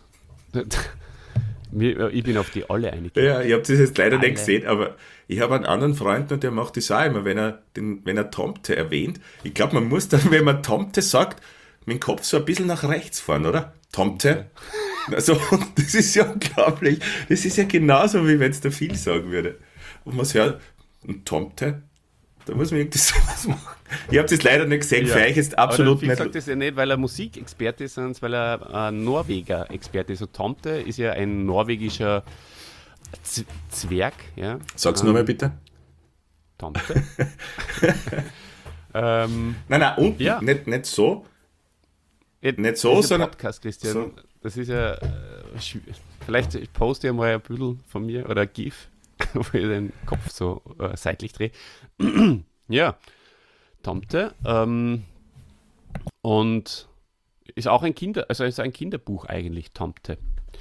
ich bin auf die alle einig. Ja, ich habe das jetzt leider nicht gesehen, aber ich habe einen anderen Freund und der macht das auch immer, wenn er Tomte erwähnt. Ich glaube, man muss dann, wenn man Tomte sagt, mit dem Kopf so ein bisschen nach rechts fahren, oder? Tomte. Also, das ist ja unglaublich. Das ist ja genauso, wie wenn es der viel sagen würde. Und man hört, ein Tomte, da muss man irgendwie sowas machen. Ich habe das leider nicht gesehen, für euch ist absolut nicht. nicht. Ich sage das ja nicht, weil er Musikexperte ist, sondern weil er Norweger-Experte ist. So Tomte ist ja ein norwegischer Zwerg. Ja? Sag's nur mal bitte. Tomte. Nein, und ja. nicht so. Nicht so, das ist ein sondern. Podcast, Christian. So. Das ist ja. Vielleicht poste ich mal ein Büdel von mir oder ein GIF, wo ich den Kopf so seitlich drehe. Ja, Tomte. Und ist auch ist ein Kinderbuch eigentlich, Tomte.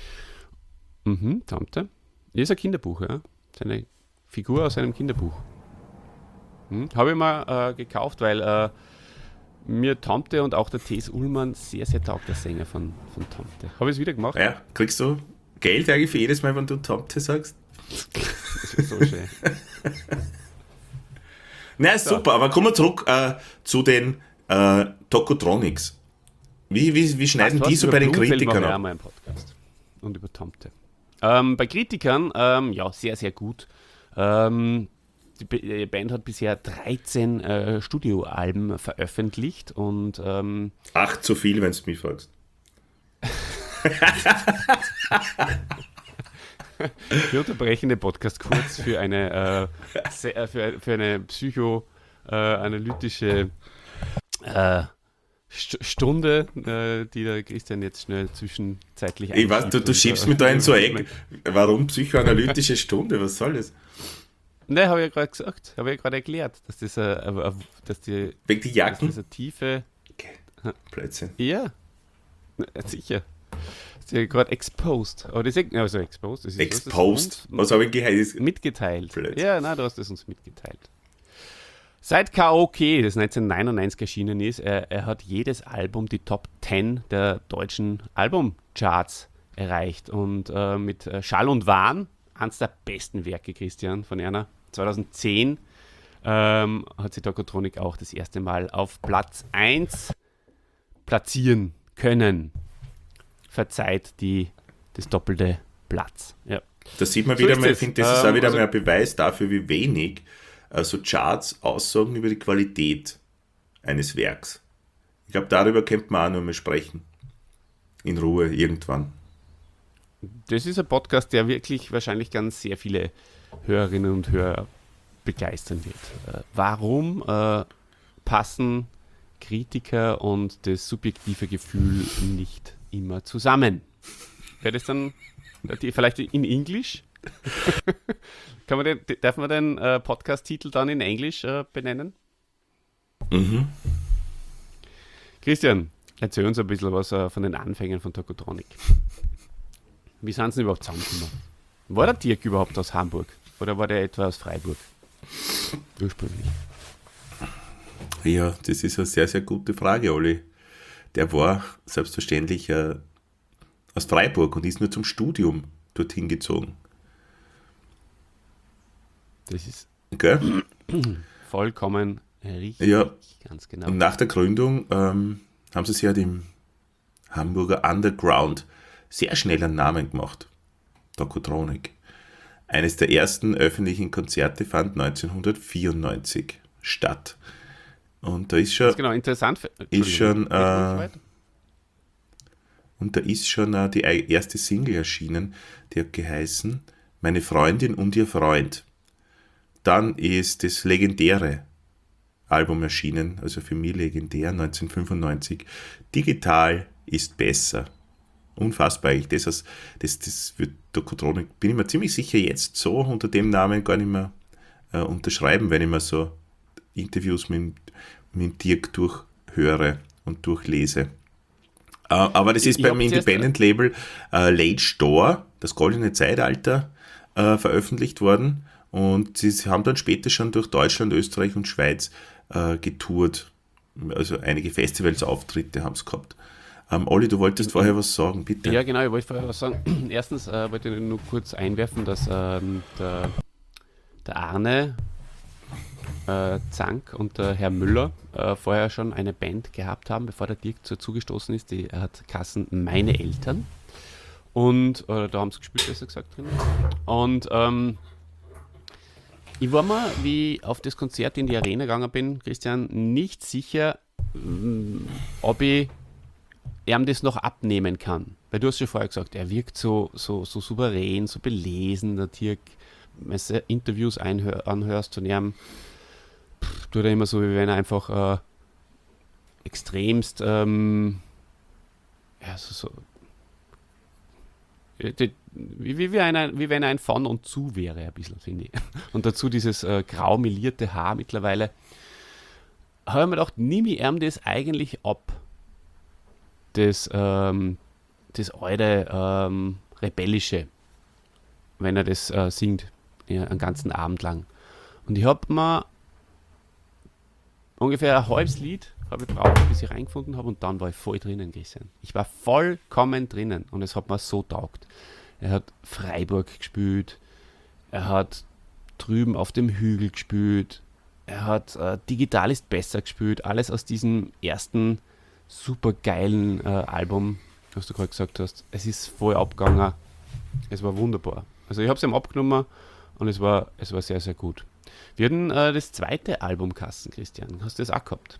Tomte. Ist ein Kinderbuch, ja. Ist eine Figur aus einem Kinderbuch. Habe ich mal gekauft, weil mir Tomte und auch der T.S. Ullmann sehr, sehr taugt, der Sänger von Tomte. Habe ich es wieder gemacht? Ja, kriegst du Geld eigentlich für jedes Mal, wenn du Tomte sagst? Das ist so schön. Nein, super, aber kommen wir zurück zu den Tokotronics. Wie schneiden die so bei den Kritikern ab? Ja, im Podcast. Und über Tomte. Bei Kritikern, ja, sehr, sehr gut. Die Band hat bisher 13 Studioalben veröffentlicht und 8 zu viel, wenn du mich fragst. Wir unterbrechen den Podcast kurz für eine für eine psychoanalytische Stunde, die der Christian jetzt schnell zwischenzeitlich Ich weiß, du schiebst mich da in so ein Eck. Warum psychoanalytische Stunde? Was soll das? Ne, habe ich ja gerade gesagt, habe ich ja gerade erklärt, dass das wegen die Jacken? Dass das eine tiefe... Okay. Blödsinn. Ja, sicher. Das ist ja gerade exposed. Aber das ist also exposed. Das ist, exposed? Was habe ich geheißen? Mitgeteilt. Blödsinn. Ja, nein, du hast es uns mitgeteilt. Seit K.O.K., das 1999 erschienen ist, er hat jedes Album die Top 10 der deutschen Albumcharts erreicht. Und mit Schall und Wahn, eines der besten Werke, Christian, von einer 2010 hat sich Tokotronic auch das erste Mal auf Platz 1 platzieren können. Verzeiht das doppelte Platz. Ja. Da sieht man So wieder ist mal, ich es. finde, das ist auch wieder Also- mal ein Beweis dafür, wie wenig so Charts aussagen über die Qualität eines Werks. Ich glaube, darüber könnte man auch noch mal sprechen. In Ruhe, irgendwann. Das ist ein Podcast, der wirklich wahrscheinlich ganz sehr viele Hörerinnen und Hörer begeistern wird. Warum passen Kritiker und das subjektive Gefühl nicht immer zusammen? Wäre das dann vielleicht in Englisch? Darf man den Podcast-Titel dann in Englisch benennen? Mhm. Christian, erzähl uns ein bisschen was von den Anfängen von Tokotronic. Wie sind sie überhaupt zusammengekommen? War der Dirk überhaupt aus Hamburg? Oder war der etwa aus Freiburg? Ursprünglich. Ja, das ist eine sehr, sehr gute Frage, Olli. Der war selbstverständlich aus Freiburg und ist nur zum Studium dorthin gezogen. Das ist Gell? vollkommen richtig. Ja. Ganz genau. Und nach der Gründung haben sie sich halt im Hamburger Underground sehr schnell einen Namen gemacht. Tokotronic. Eines der ersten öffentlichen Konzerte fand 1994 statt. Und da ist schon, Ganz genau, interessant. ist schon, Entschuldigung, geht ruhig weiter. und da ist schon die erste Single erschienen, die hat geheißen Meine Freundin und ihr Freund. Dann ist das legendäre Album erschienen, also für mich legendär, 1995. Digital ist besser. Unfassbar eigentlich. Das wird Tokotronic, bin ich mir ziemlich sicher, jetzt so unter dem Namen gar nicht mehr unterschreiben, wenn ich mir so Interviews mit Dirk durchhöre und durchlese. Aber das ist Ich beim hab zuerst- Independent-Label Late Store, das goldene Zeitalter, veröffentlicht worden. Und sie haben dann später schon durch Deutschland, Österreich und Schweiz getourt. Also einige Festivals-Auftritte haben es gehabt. Olli, du wolltest vorher was sagen, bitte. Ja, genau, ich wollte vorher was sagen. Erstens wollte ich nur kurz einwerfen, dass der Arne Zank und der Herr Müller vorher schon eine Band gehabt haben, bevor der Dirk dazugestoßen ist. Die hat Kassen Meine Eltern. Und da haben sie gespielt, besser gesagt, drin. Und ich war mir, wie ich auf das Konzert in die Arena gegangen bin, Christian, nicht sicher, ob ich ihm das noch abnehmen kann. Weil du hast schon vorher gesagt, er wirkt so souverän, so belesen, der Dirk. Wenn du Interviews anhörst von ihm, tut er immer so, wie wenn er einfach extremst wie wenn er ein von und zu wäre, ein bisschen, finde ich. Und dazu dieses grau melierte Haar mittlerweile. Habe ich mir gedacht, nehme ich ihm das eigentlich ab? Das alte Rebellische, wenn er das singt, ja, einen ganzen Abend lang. Und ich habe mir ungefähr ein halbes Lied gebraucht, bis ich reingefunden habe, und dann war ich voll drinnen, Christian. Ich war vollkommen drinnen und es hat mir so taugt. Er hat Freiburg gespielt, er hat drüben auf dem Hügel gespielt, er hat Digital ist besser gespielt, alles aus diesem ersten super geilen Album, was du gerade gesagt hast. Es ist voll abgegangen, es war wunderbar. Also ich habe es ihm abgenommen und es war sehr, sehr gut. Wir hatten das zweite Album Kassen, Christian. Hast du das auch gehabt?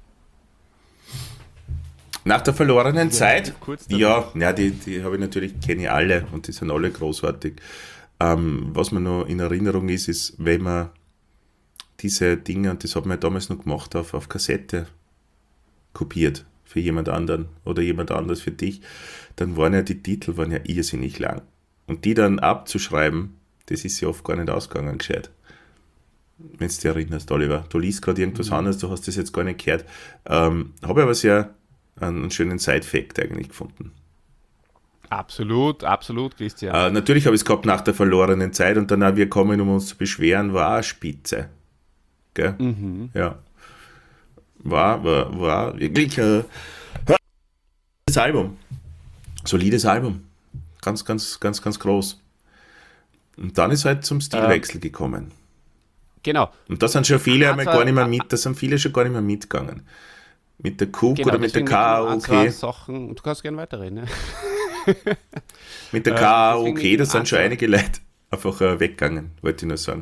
Nach der verlorenen Zeit, kurz die habe ich natürlich, kenne ich alle und die sind alle großartig. Was mir noch in Erinnerung ist, wenn man diese Dinge, und das hat man damals noch gemacht, auf Kassette kopiert für jemand anderen oder jemand anders für dich, dann waren ja die Titel irrsinnig lang. Und die dann abzuschreiben, das ist ja oft gar nicht ausgegangen, gescheit. Wenn du dich erinnerst, Oliver. Du liest gerade irgendwas anderes, du hast das jetzt gar nicht gehört. Habe aber sehr einen schönen Side-Fact eigentlich gefunden. Absolut, Christian. Natürlich habe ich es gehabt nach der verlorenen Zeit und dann auch wir kommen, um uns zu beschweren, war auch spitze. Gell? Mhm. Ja. War wirklich das Album. Solides Album. Ganz, ganz, ganz, ganz groß. Und dann ist halt zum Stilwechsel gekommen. Genau. Und da sind schon viele einmal zwar- gar nicht mehr mit, da sind viele schon gar nicht mehr mitgegangen. Mit der Cook Genau, oder mit der deswegen möchte ich noch ein, zwei KAOK. Sachen, du kannst gerne weiterreden. Ne? Mit der deswegen KAOK, möchte ich da noch sind ein, schon zwei- einige Leute einfach weggegangen, wollte ich nur sagen.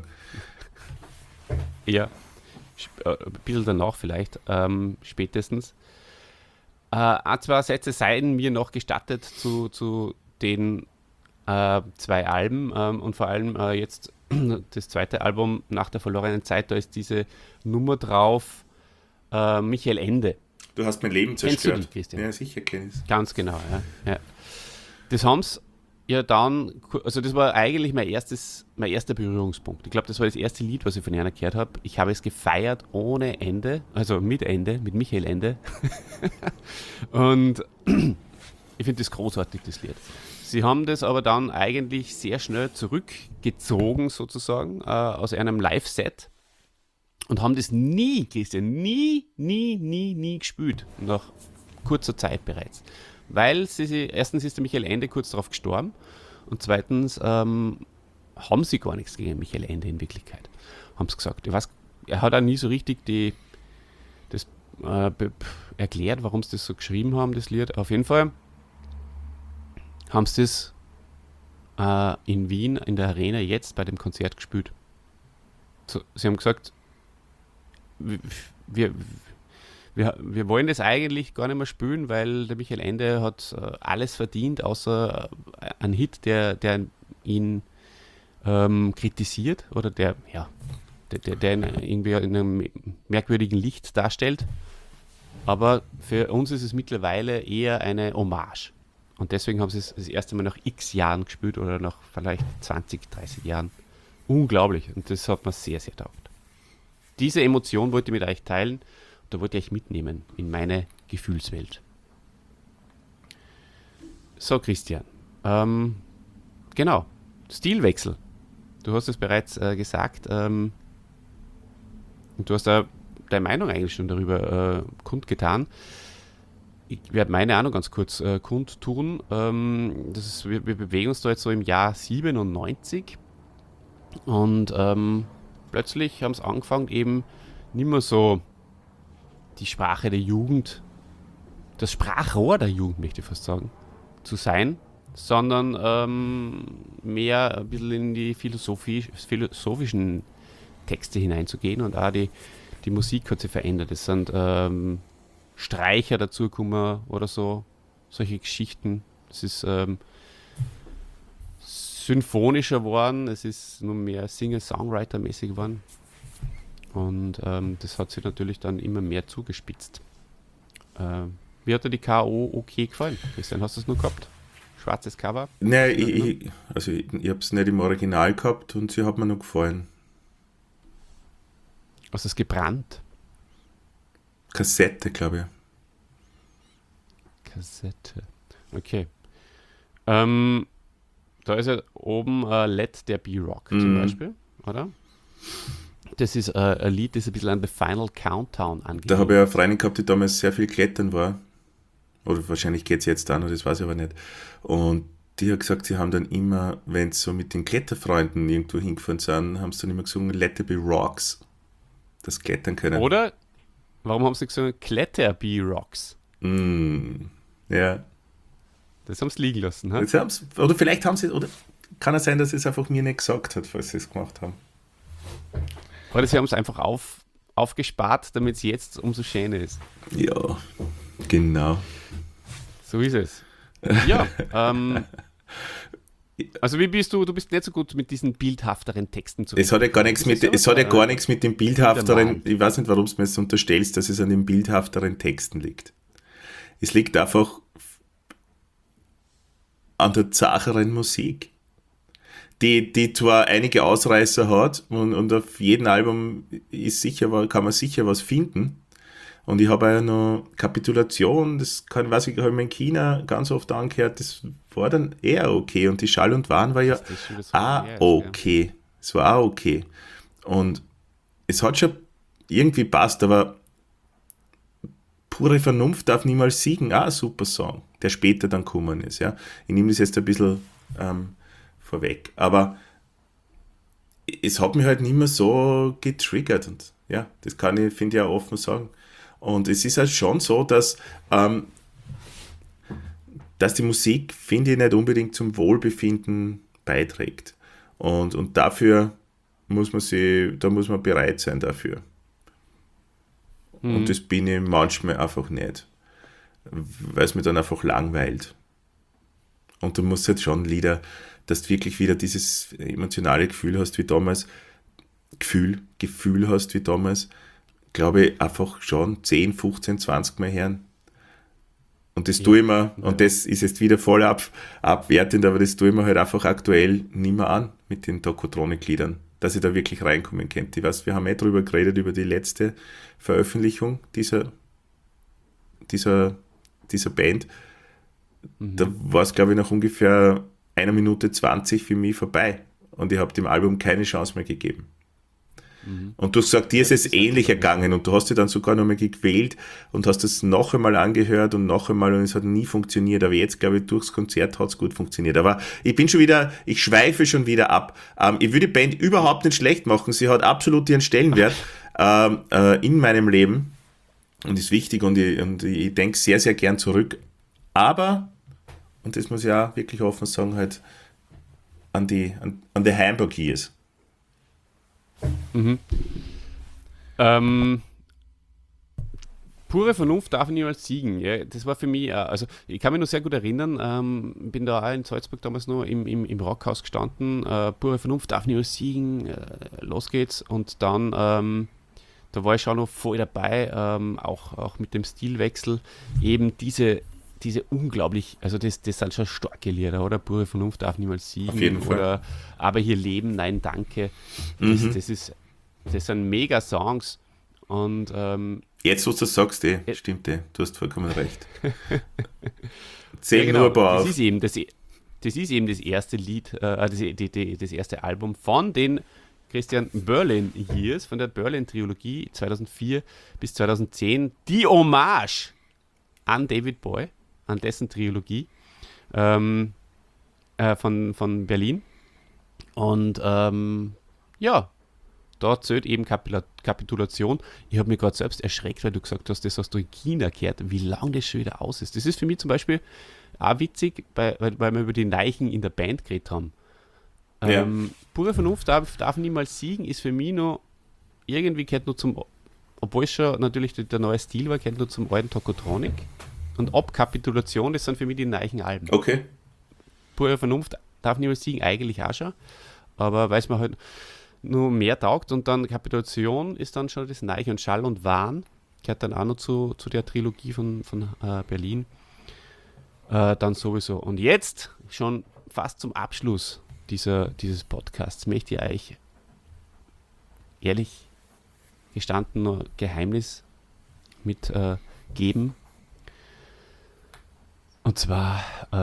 Ja, ein bisschen danach vielleicht, spätestens. Ein, zwei Sätze seien mir noch gestattet zu den zwei Alben und vor allem jetzt das zweite Album nach der verlorenen Zeit, da ist diese Nummer drauf, Michael Ende. Du hast mein Leben Kennst du zerstört. die, Christian? Ja, sicher kenne ich es. Ganz genau, ja. Das haben sie ja dann, also das war eigentlich mein erster Berührungspunkt. Ich glaube, das war das erste Lied, was ich von einer gehört habe. Ich habe es gefeiert ohne Ende, also mit Ende, mit Michael Ende. Und ich finde das großartig, das Lied. Sie haben das aber dann eigentlich sehr schnell zurückgezogen, sozusagen, aus einem Live-Set und haben das nie, Christian, nie gespielt, nach kurzer Zeit bereits. Weil erstens ist der Michael Ende kurz darauf gestorben und zweitens haben sie gar nichts gegen Michael Ende in Wirklichkeit, haben sie gesagt. Ich weiß, er hat auch nie so richtig das erklärt, warum sie das so geschrieben haben, das Lied. Auf jeden Fall haben sie das in Wien in der Arena jetzt bei dem Konzert gespielt. So, sie haben gesagt, wir wollen das eigentlich gar nicht mehr spielen, weil der Michael Ende hat alles verdient, außer einen Hit, der ihn kritisiert oder der ihn irgendwie in einem merkwürdigen Licht darstellt. Aber für uns ist es mittlerweile eher eine Hommage. Und deswegen haben sie es das erste Mal nach x Jahren gespielt oder nach vielleicht 20, 30 Jahren. Unglaublich. Und das hat mir sehr, sehr taugt. Diese Emotion wollte ich mit euch teilen. Da wollte ich euch mitnehmen in meine Gefühlswelt. So, Christian. Genau. Stilwechsel. Du hast es bereits gesagt. Und du hast da deine Meinung eigentlich schon darüber kundgetan. Ich werde meine Ahnung ganz kurz kundtun. Wir bewegen uns da jetzt so im Jahr 97 und plötzlich haben es angefangen, eben nicht mehr so die Sprache der Jugend, das Sprachrohr der Jugend, möchte ich fast sagen, zu sein, sondern mehr ein bisschen in die philosophischen Texte hineinzugehen und auch die Musik hat sich verändert. Es sind Streicher dazugekommen oder so, solche Geschichten. Es ist symphonischer geworden, es ist nur mehr Singer-Songwriter-mäßig geworden. Und das hat sich natürlich dann immer mehr zugespitzt. Wie hat dir die KAOK gefallen? Christian, hast du es nur gehabt? Schwarzes Cover? Nein, ich habe es nicht im Original gehabt und sie hat mir noch gefallen. Hast du es gebrannt? Kassette, glaube ich. Kassette. Okay. Da ist ja oben Let There Be Rock zum Beispiel, oder? Das ist ein Lied, das ein bisschen an The Final Countdown angeht. Da habe ich eine Freundin gehabt, die damals sehr viel klettern war. Oder wahrscheinlich geht es jetzt auch noch, das weiß ich aber nicht. Und die hat gesagt, sie haben dann immer, wenn sie so mit den Kletterfreunden irgendwo hingefahren sind, haben sie dann immer gesungen, Let There Be Rocks. Das klettern können. Oder, warum haben sie gesungen, Let Be Rocks? Ja. Das haben sie liegen lassen, ha? Oder vielleicht haben sie, oder kann es sein, dass es einfach mir nicht gesagt hat, falls sie es gemacht haben. Oder sie haben es einfach aufgespart, damit es jetzt umso schöner ist. Ja, genau. So ist es. Ja, also wie bist du bist nicht so gut mit diesen bildhafteren Texten zu Es hat ja gar nichts mit dem bildhafteren, ich weiß nicht, warum du mir jetzt unterstellst, dass es an den bildhafteren Texten liegt. Es liegt einfach an der zacheren Musik, die zwar einige Ausreißer hat und auf jedem Album kann man sicher was finden. Und ich habe ja noch Kapitulation, weiß ich, habe ich mir in China ganz oft angehört, das war dann eher okay. Und die Schall und Wahn war ja auch okay. Es war auch okay. Und es hat schon irgendwie passt, aber pure Vernunft darf niemals siegen. Auch ein super Song, der später dann gekommen ist. Ja. Ich nehme das jetzt ein bisschen vorweg. Aber es hat mich halt nicht mehr so getriggert. Und ja, das kann ich, finde ich, auch offen sagen. Und es ist halt schon so, dass die Musik, finde ich, nicht unbedingt zum Wohlbefinden beiträgt. Und dafür da muss man bereit sein dafür. Und das bin ich manchmal einfach nicht, weil es mir dann einfach langweilt. Und du musst halt schon Lieder, dass du wirklich wieder dieses emotionale Gefühl hast wie damals, Gefühl hast wie damals, glaube ich, einfach schon 10, 15, 20 Mal hören. Und das tue ich mir, und das ist jetzt wieder voll abwertend, aber das tue ich mir halt einfach aktuell nicht mehr an mit den Tokotronik-Liedern, dass ich da wirklich reinkommen könnte. Ich weiß, wir haben drüber geredet, über die letzte Veröffentlichung dieser Band. Da war es, glaube ich, nach ungefähr 1 Minute 20 für mich vorbei. Und ich habe dem Album keine Chance mehr gegeben. Und du hast gesagt, dir ist es ähnlich ergangen und du hast dich dann sogar nochmal gequält und hast es noch einmal angehört und noch einmal und es hat nie funktioniert. Aber jetzt, glaube ich, durchs Konzert hat es gut funktioniert. Aber ich schweife schon wieder ab. Ich würde die Band überhaupt nicht schlecht machen. Sie hat absolut ihren Stellenwert in meinem Leben und ist wichtig und ich denke sehr, sehr gern zurück. Aber, und das muss ich auch wirklich offen sagen, halt an die Hamburg Years. Pure Vernunft darf niemals siegen. Ja, das war für mich, also ich kann mich noch sehr gut erinnern, bin da auch in Salzburg damals noch im Rockhaus gestanden. Pure Vernunft darf niemals siegen, los geht's. Und dann, da war ich schon noch voll dabei, auch mit dem Stilwechsel, eben diese unglaublich, also das sind schon starke Lieder, oder? Pure Vernunft darf niemals siegen. Auf jeden Fall. Oder Aber hier leben, nein, danke. Das sind mega Songs. Und jetzt, was du sagst, stimmt, du hast vollkommen recht. Zähl ja, genau, nur ein paar auf. das ist eben das erste Lied, das erste Album von den Christian Berlin Years, von der Berlin-Trilogie 2004 bis 2010. Die Hommage an David Bowie, an dessen Trilogie von Berlin. Und ja, da zählt eben Kapitulation. Ich habe mich gerade selbst erschreckt, weil du gesagt hast, das hast du in China gehört, wie lange das schon wieder aus ist. Das ist für mich zum Beispiel auch witzig, weil wir über die Leichen in der Band geredet haben. Ja. Pure Vernunft darf niemals siegen, ist für mich noch irgendwie gehört nur zum, obwohl es schon natürlich der neue Stil war, gehört nur zum alten Tokotronik. Und Abkapitulation, das sind für mich die neuen Alben. Okay. Pure Vernunft darf niemals siegen, eigentlich auch schon. Aber weil es mir halt nur mehr taugt und dann Kapitulation ist dann schon das Neue und Schall und Wahn, gehört dann auch noch zu der Trilogie von Berlin. Dann sowieso. Und jetzt schon fast zum Abschluss dieses Podcasts möchte ich euch ehrlich gestanden noch ein Geheimnis mitgeben. Und zwar,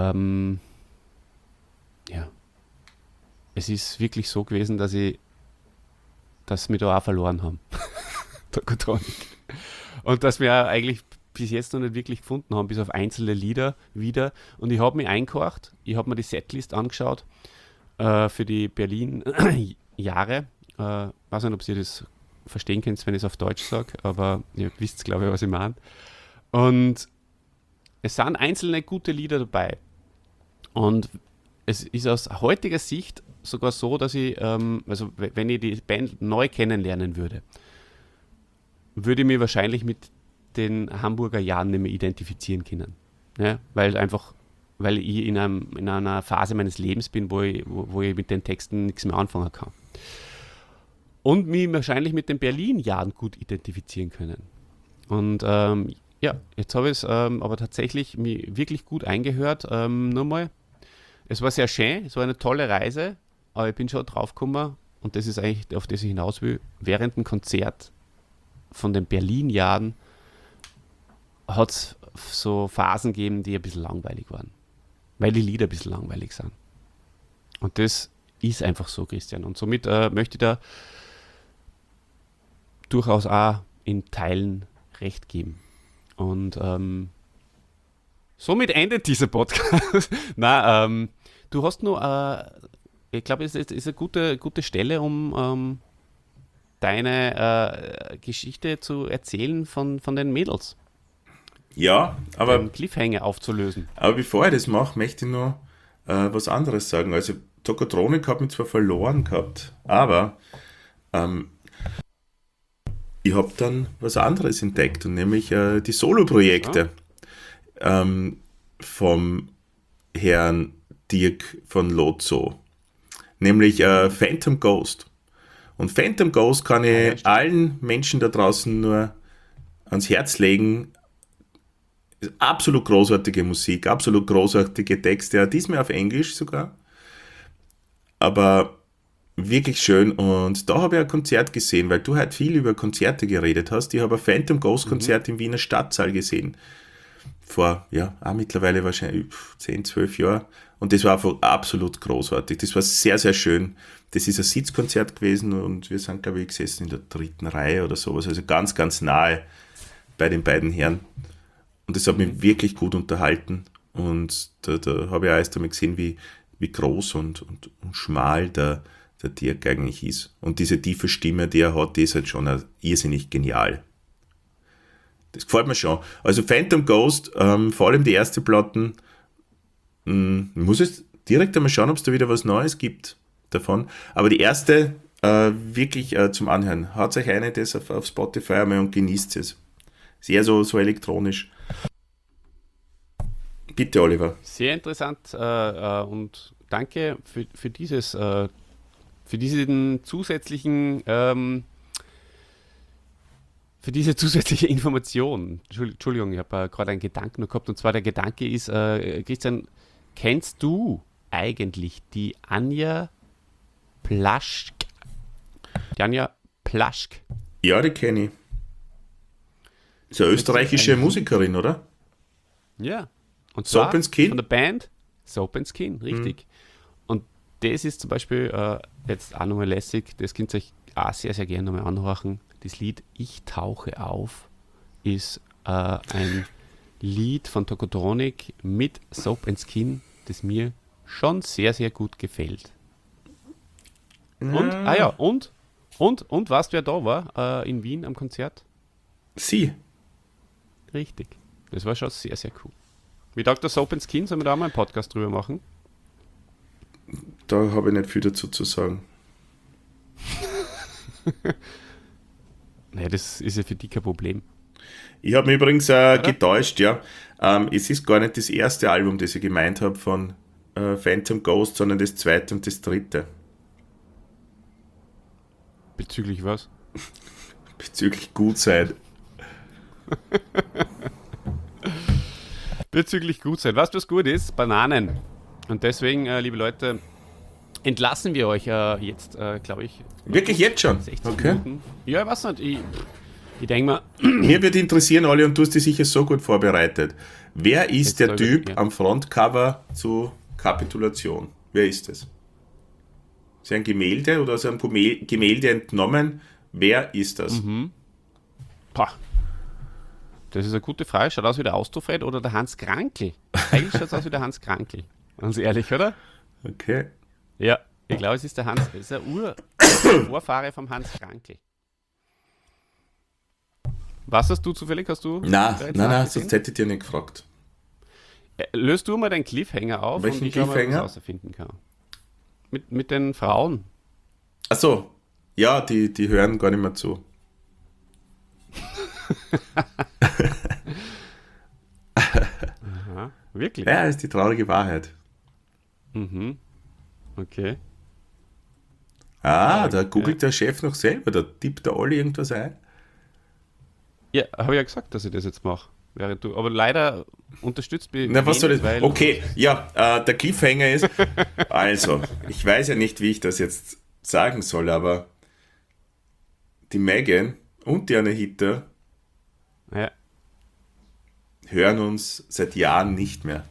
ja, es ist wirklich so gewesen, dass wir da auch verloren haben. Tokotronik. Und dass wir eigentlich bis jetzt noch nicht wirklich gefunden haben, bis auf einzelne Lieder wieder. Und ich habe mich eingehorcht, ich habe mir die Setlist angeschaut für die Berlin-Jahre. Weiß nicht, ob ihr das verstehen könnt, wenn ich es auf Deutsch sage, aber ihr wisst, glaube ich, was ich meine. Und es sind einzelne gute Lieder dabei. Und es ist aus heutiger Sicht sogar so, dass ich, also wenn ich die Band neu kennenlernen würde, würde ich mich wahrscheinlich mit den Hamburger Jahren nicht mehr identifizieren können. Ja? Weil ich in einer Phase meines Lebens bin, wo ich mit den Texten nichts mehr anfangen kann. Und mich wahrscheinlich mit den Berlin-Jahren gut identifizieren können. Und ja, jetzt habe ich es aber tatsächlich mich wirklich gut eingehört. Nur mal, es war sehr schön, es war eine tolle Reise, aber ich bin schon drauf gekommen, und das ist eigentlich, auf das ich hinaus will, während dem Konzert von den Berlin-Jahren hat es so Phasen gegeben, die ein bisschen langweilig waren. Weil die Lieder ein bisschen langweilig sind. Und das ist einfach so, Christian. Und somit möchte ich da durchaus auch in Teilen recht geben. Und somit endet dieser Podcast. Du hast nur ich glaube, es ist eine gute Stelle, um deine Geschichte zu erzählen von den Mädels. Ja, aber Den Cliffhanger aufzulösen. bevor ich das mache, möchte ich noch was anderes sagen. Also Tokotronic hat mich zwar verloren gehabt, aber ich habe dann was anderes entdeckt, und nämlich die Solo-Projekte vom Herrn Dirk von Lozo, nämlich Phantom Ghost. Und Phantom Ghost kann ich allen Menschen da draußen nur ans Herz legen. Absolut großartige Musik, absolut großartige Texte, diesmal auf Englisch sogar. Aber wirklich schön. Und da habe ich ein Konzert gesehen, weil du halt viel über Konzerte geredet hast. Ich habe ein Phantom Ghost Konzert im Wiener Stadtsaal gesehen. Vor, auch mittlerweile wahrscheinlich 10, 12 Jahren. Und das war einfach absolut großartig. Das war sehr, sehr schön. Das ist ein Sitzkonzert gewesen und wir sind, glaube ich, gesessen in der 3. Reihe oder sowas. Also ganz, ganz nahe bei den beiden Herren. Und das hat mich wirklich gut unterhalten. Und da habe ich auch erst einmal gesehen, wie groß und schmal der Dirk eigentlich ist. Und diese tiefe Stimme, die er hat, die ist halt schon irrsinnig genial. Das gefällt mir schon. Also Phantom Ghost, vor allem die erste Platten, ich muss jetzt direkt einmal schauen, ob es da wieder was Neues gibt davon. Aber die erste wirklich zum Anhören. Haut euch eine das auf Spotify einmal und genießt es. Sehr so elektronisch. Bitte, Oliver. Sehr interessant und danke für diesen zusätzlichen für diese zusätzliche Information. Entschuldigung, ich habe gerade einen Gedanken noch gehabt, und zwar der Gedanke ist, Christian, kennst du eigentlich die Anja Plaschk? Die Anja Plaschk. Ja, die kenne ich. Ist eine österreichische Musikerin, oder? Ja. Und zwar Soap & Skin? von der Band Soap & Skin, richtig. Und das ist zum Beispiel jetzt auch nochmal lässig, das könnt ihr euch auch sehr, sehr gerne nochmal anhören. Das Lied Ich tauche auf ist ein Lied von Tokotronic mit Soap & Skin, das mir schon sehr, sehr gut gefällt. Und, und weißt du, wer da war in Wien am Konzert? Sie. Richtig. Das war schon sehr, sehr cool. Wie taugt der Soap & Skin? Sollen wir da mal einen Podcast drüber machen? Da habe ich nicht viel dazu zu sagen. Naja, das ist ja für dich kein Problem. Ich habe mich übrigens getäuscht, ja. Es ist gar nicht das erste Album, das ich gemeint habe von Phantom Ghost, sondern das zweite und das dritte. Bezüglich was? Bezüglich Gutzeit. Bezüglich Gutzeit. Weißt du, was gut ist? Bananen. Und deswegen, liebe Leute, entlassen wir euch jetzt, glaube ich. Wirklich jetzt schon? 60 Okay. Minuten. Ja, ich weiß nicht. Ich denke mal, Mir würde interessieren, Olli, und du hast dich sicher so gut vorbereitet. Wer ist der Typ am Frontcover zu Kapitulation? Wer ist es? Ist ein Gemälde oder aus einem Gemälde entnommen? Wer ist das? Pah. Das ist eine gute Frage. Schaut aus wie der Austrofred oder der Hans Krankl? Eigentlich schaut es aus wie der Hans Krankl. Ganz ehrlich, oder? Okay. Ja, ich glaube, es ist der Hans. Es ist ein Vorfahre vom Hans Krankl. Was hast du zufällig? Hast du? Nein, gesehen? sonst hätte ich dir nicht gefragt. Löst du mal den Cliffhanger auf Welchen und ich schau mal, was ich Cliffhanger? herausfinden kann. Mit den Frauen. Achso, ja, die hören gar nicht mehr zu. Aha, wirklich? Ja, ist die traurige Wahrheit. Mhm. Okay. Da googelt der Chef noch selber, da tippt der Olli irgendwas ein. Ja, habe ich ja gesagt, dass ich das jetzt mache. Während du, aber leider unterstützt mich. Na, was soll wenig, das? weil- Okay, ja, der Cliffhanger ist, also, ich weiß ja nicht, wie ich das jetzt sagen soll, aber die Megan und die Anahita Ja. hören uns seit Jahren nicht mehr.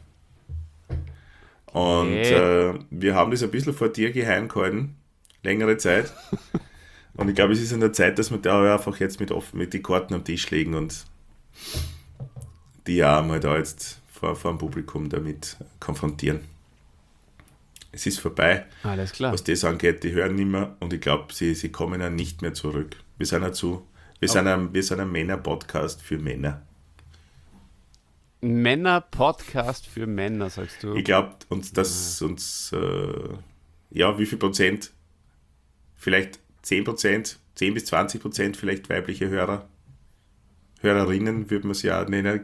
Und Okay. wir haben das ein bisschen vor dir geheim gehalten, längere Zeit. Und ich glaube, es ist an der Zeit, dass wir da einfach jetzt mit die Karten am Tisch legen und die ja mal da jetzt vor dem Publikum damit konfrontieren. Es ist vorbei, Alles klar. was das angeht. Die hören nicht mehr und ich glaube, sie kommen ja nicht mehr zurück. Wir sind ein Männer-Podcast für Männer. Männer-Podcast für Männer, sagst du? Ich glaube, wie viel Prozent? Vielleicht 10%, 10 bis 20% vielleicht weibliche Hörerinnen, würde man es ja nennen.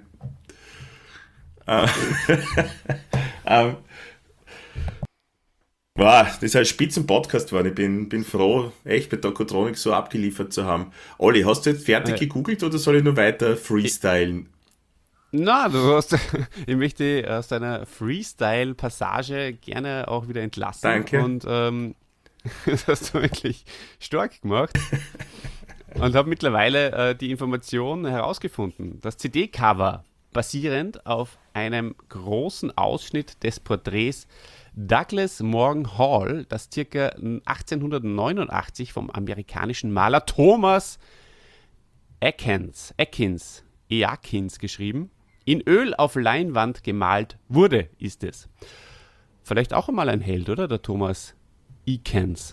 Wow, das ist ein Spitzenpodcast geworden. Ich bin froh, echt bei Tokotronic so abgeliefert zu haben. Olli, hast du jetzt fertig gegoogelt oder soll ich nur weiter freestylen? Na, ich möchte aus deiner Freestyle-Passage gerne auch wieder entlassen. Danke. Und das hast du wirklich stark gemacht. Und habe mittlerweile die Information herausgefunden. Das CD-Cover, basierend auf einem großen Ausschnitt des Porträts Douglas Morgan Hall, das ca. 1889 vom amerikanischen Maler Thomas Eakins geschrieben, in Öl auf Leinwand gemalt wurde, ist es. Vielleicht auch einmal ein Held, oder? Der Thomas Eakins.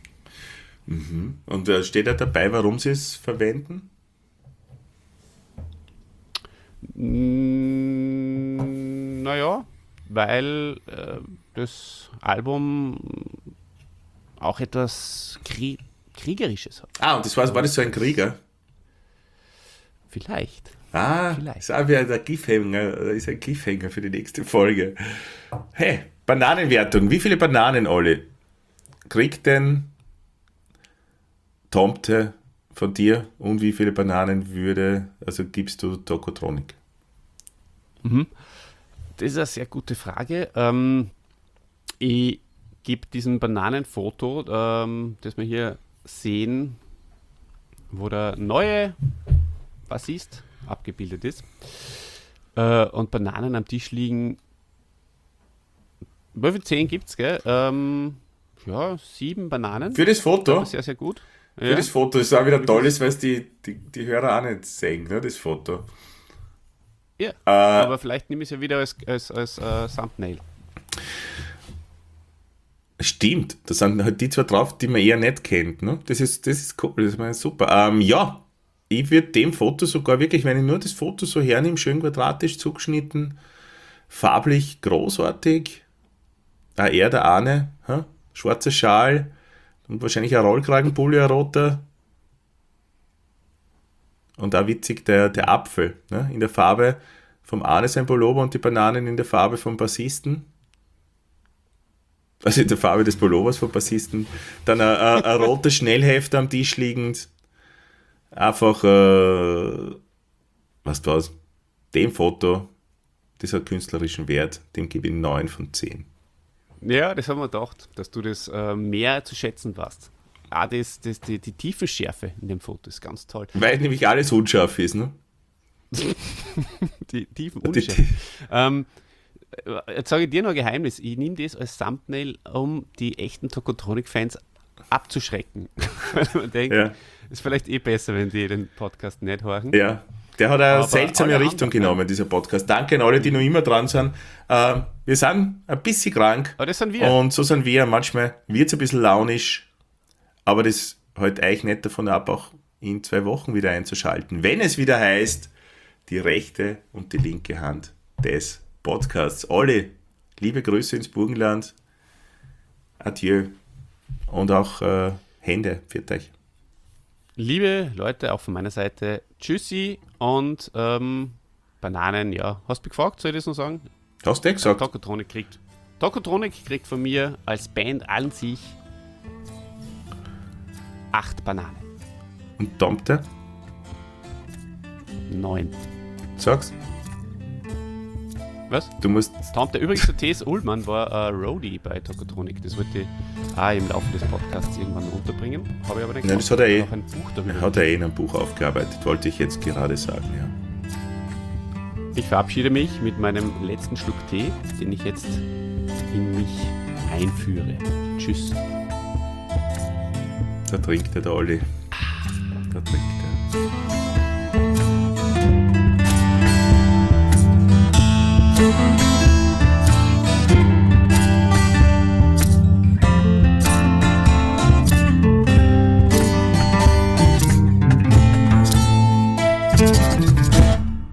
Und steht da dabei, warum sie es verwenden? Naja, weil das Album auch etwas Kriegerisches hat. Und war das so ein Krieger? Vielleicht. Vielleicht. Ist auch wieder der Cliffhanger, ist ein Cliffhanger für die nächste Folge. Hey, Bananenwertung. Wie viele Bananen, Olli, kriegt denn Tomte von dir und wie viele Bananen gibst du Tokotronic? Das ist eine sehr gute Frage. Ich gebe diesem Bananenfoto, das wir hier sehen, wo der neue Bassist abgebildet ist und Bananen am Tisch liegen. Wie viel 10 gibt es, gell? 7 Bananen. Für das Foto? Sehr, sehr gut. Für das Foto ist auch wieder toll, weil es die Hörer auch nicht sehen, ne, das Foto. Ja, aber vielleicht nehme ich es ja wieder als Thumbnail. Stimmt, da sind halt die zwei drauf, die man eher nicht kennt. Ne? Das ist cool, das ist super. Ich würde dem Foto sogar wirklich, wenn ich nur das Foto so hernehme, schön quadratisch zugeschnitten, farblich großartig. Er, der Arne, schwarzer Schal und wahrscheinlich ein Rollkragenpulli, ein roter. Und auch witzig der Apfel, ne? In der Farbe vom Arne sein Pullover und die Bananen in der Farbe vom Bassisten. Also in der Farbe des Pullovers vom Bassisten. Dann ein roter Schnellheft am Tisch liegend. Einfach, dem Foto, das hat künstlerischen Wert, dem gebe ich 9 von 10. Ja, das haben wir gedacht, dass du das mehr zu schätzen weißt. Die Tiefenschärfe in dem Foto ist ganz toll. Weil nämlich alles unscharf ist, ne? Die Tiefenunschärfe. Jetzt sage ich dir noch ein Geheimnis. Ich nehme das als Thumbnail, um die echten Tokotronic-Fans abzuschrecken. Weil man denkt, ist vielleicht besser, wenn die den Podcast nicht hören. Ja, der hat eine seltsame Richtung genommen, dieser Podcast. Danke an alle, die noch immer dran sind. Wir sind ein bisschen krank. Aber das sind wir. Und so sind wir. Manchmal wird es ein bisschen launisch. Aber das hält euch nicht davon ab, auch in 2 Wochen wieder einzuschalten. Wenn es wieder heißt, die rechte und die linke Hand des Podcasts. Olli, liebe Grüße ins Burgenland. Adieu. Und auch Hände für euch. Liebe Leute, auch von meiner Seite, tschüssi und Bananen, ja. Hast du mich gefragt, soll ich das noch sagen? Hast du gesagt? Tokotronic kriegt von mir als Band an sich 8 Bananen. Und Tomte? 9. Sag's. Was? Du musst. Tomte, übrigens, der T.S. Ullmann war Roadie bei Tokotronic. Das wollte ich auch im Laufe des Podcasts irgendwann unterbringen. Habe ich aber nicht Nein, das hat er noch ein Buch darüber. Hat er in einem Buch aufgearbeitet, wollte ich jetzt gerade sagen, ja. Ich verabschiede mich mit meinem letzten Schluck Tee, den ich jetzt in mich einführe. Tschüss. Da trinkt der Olli. Da trinkt er.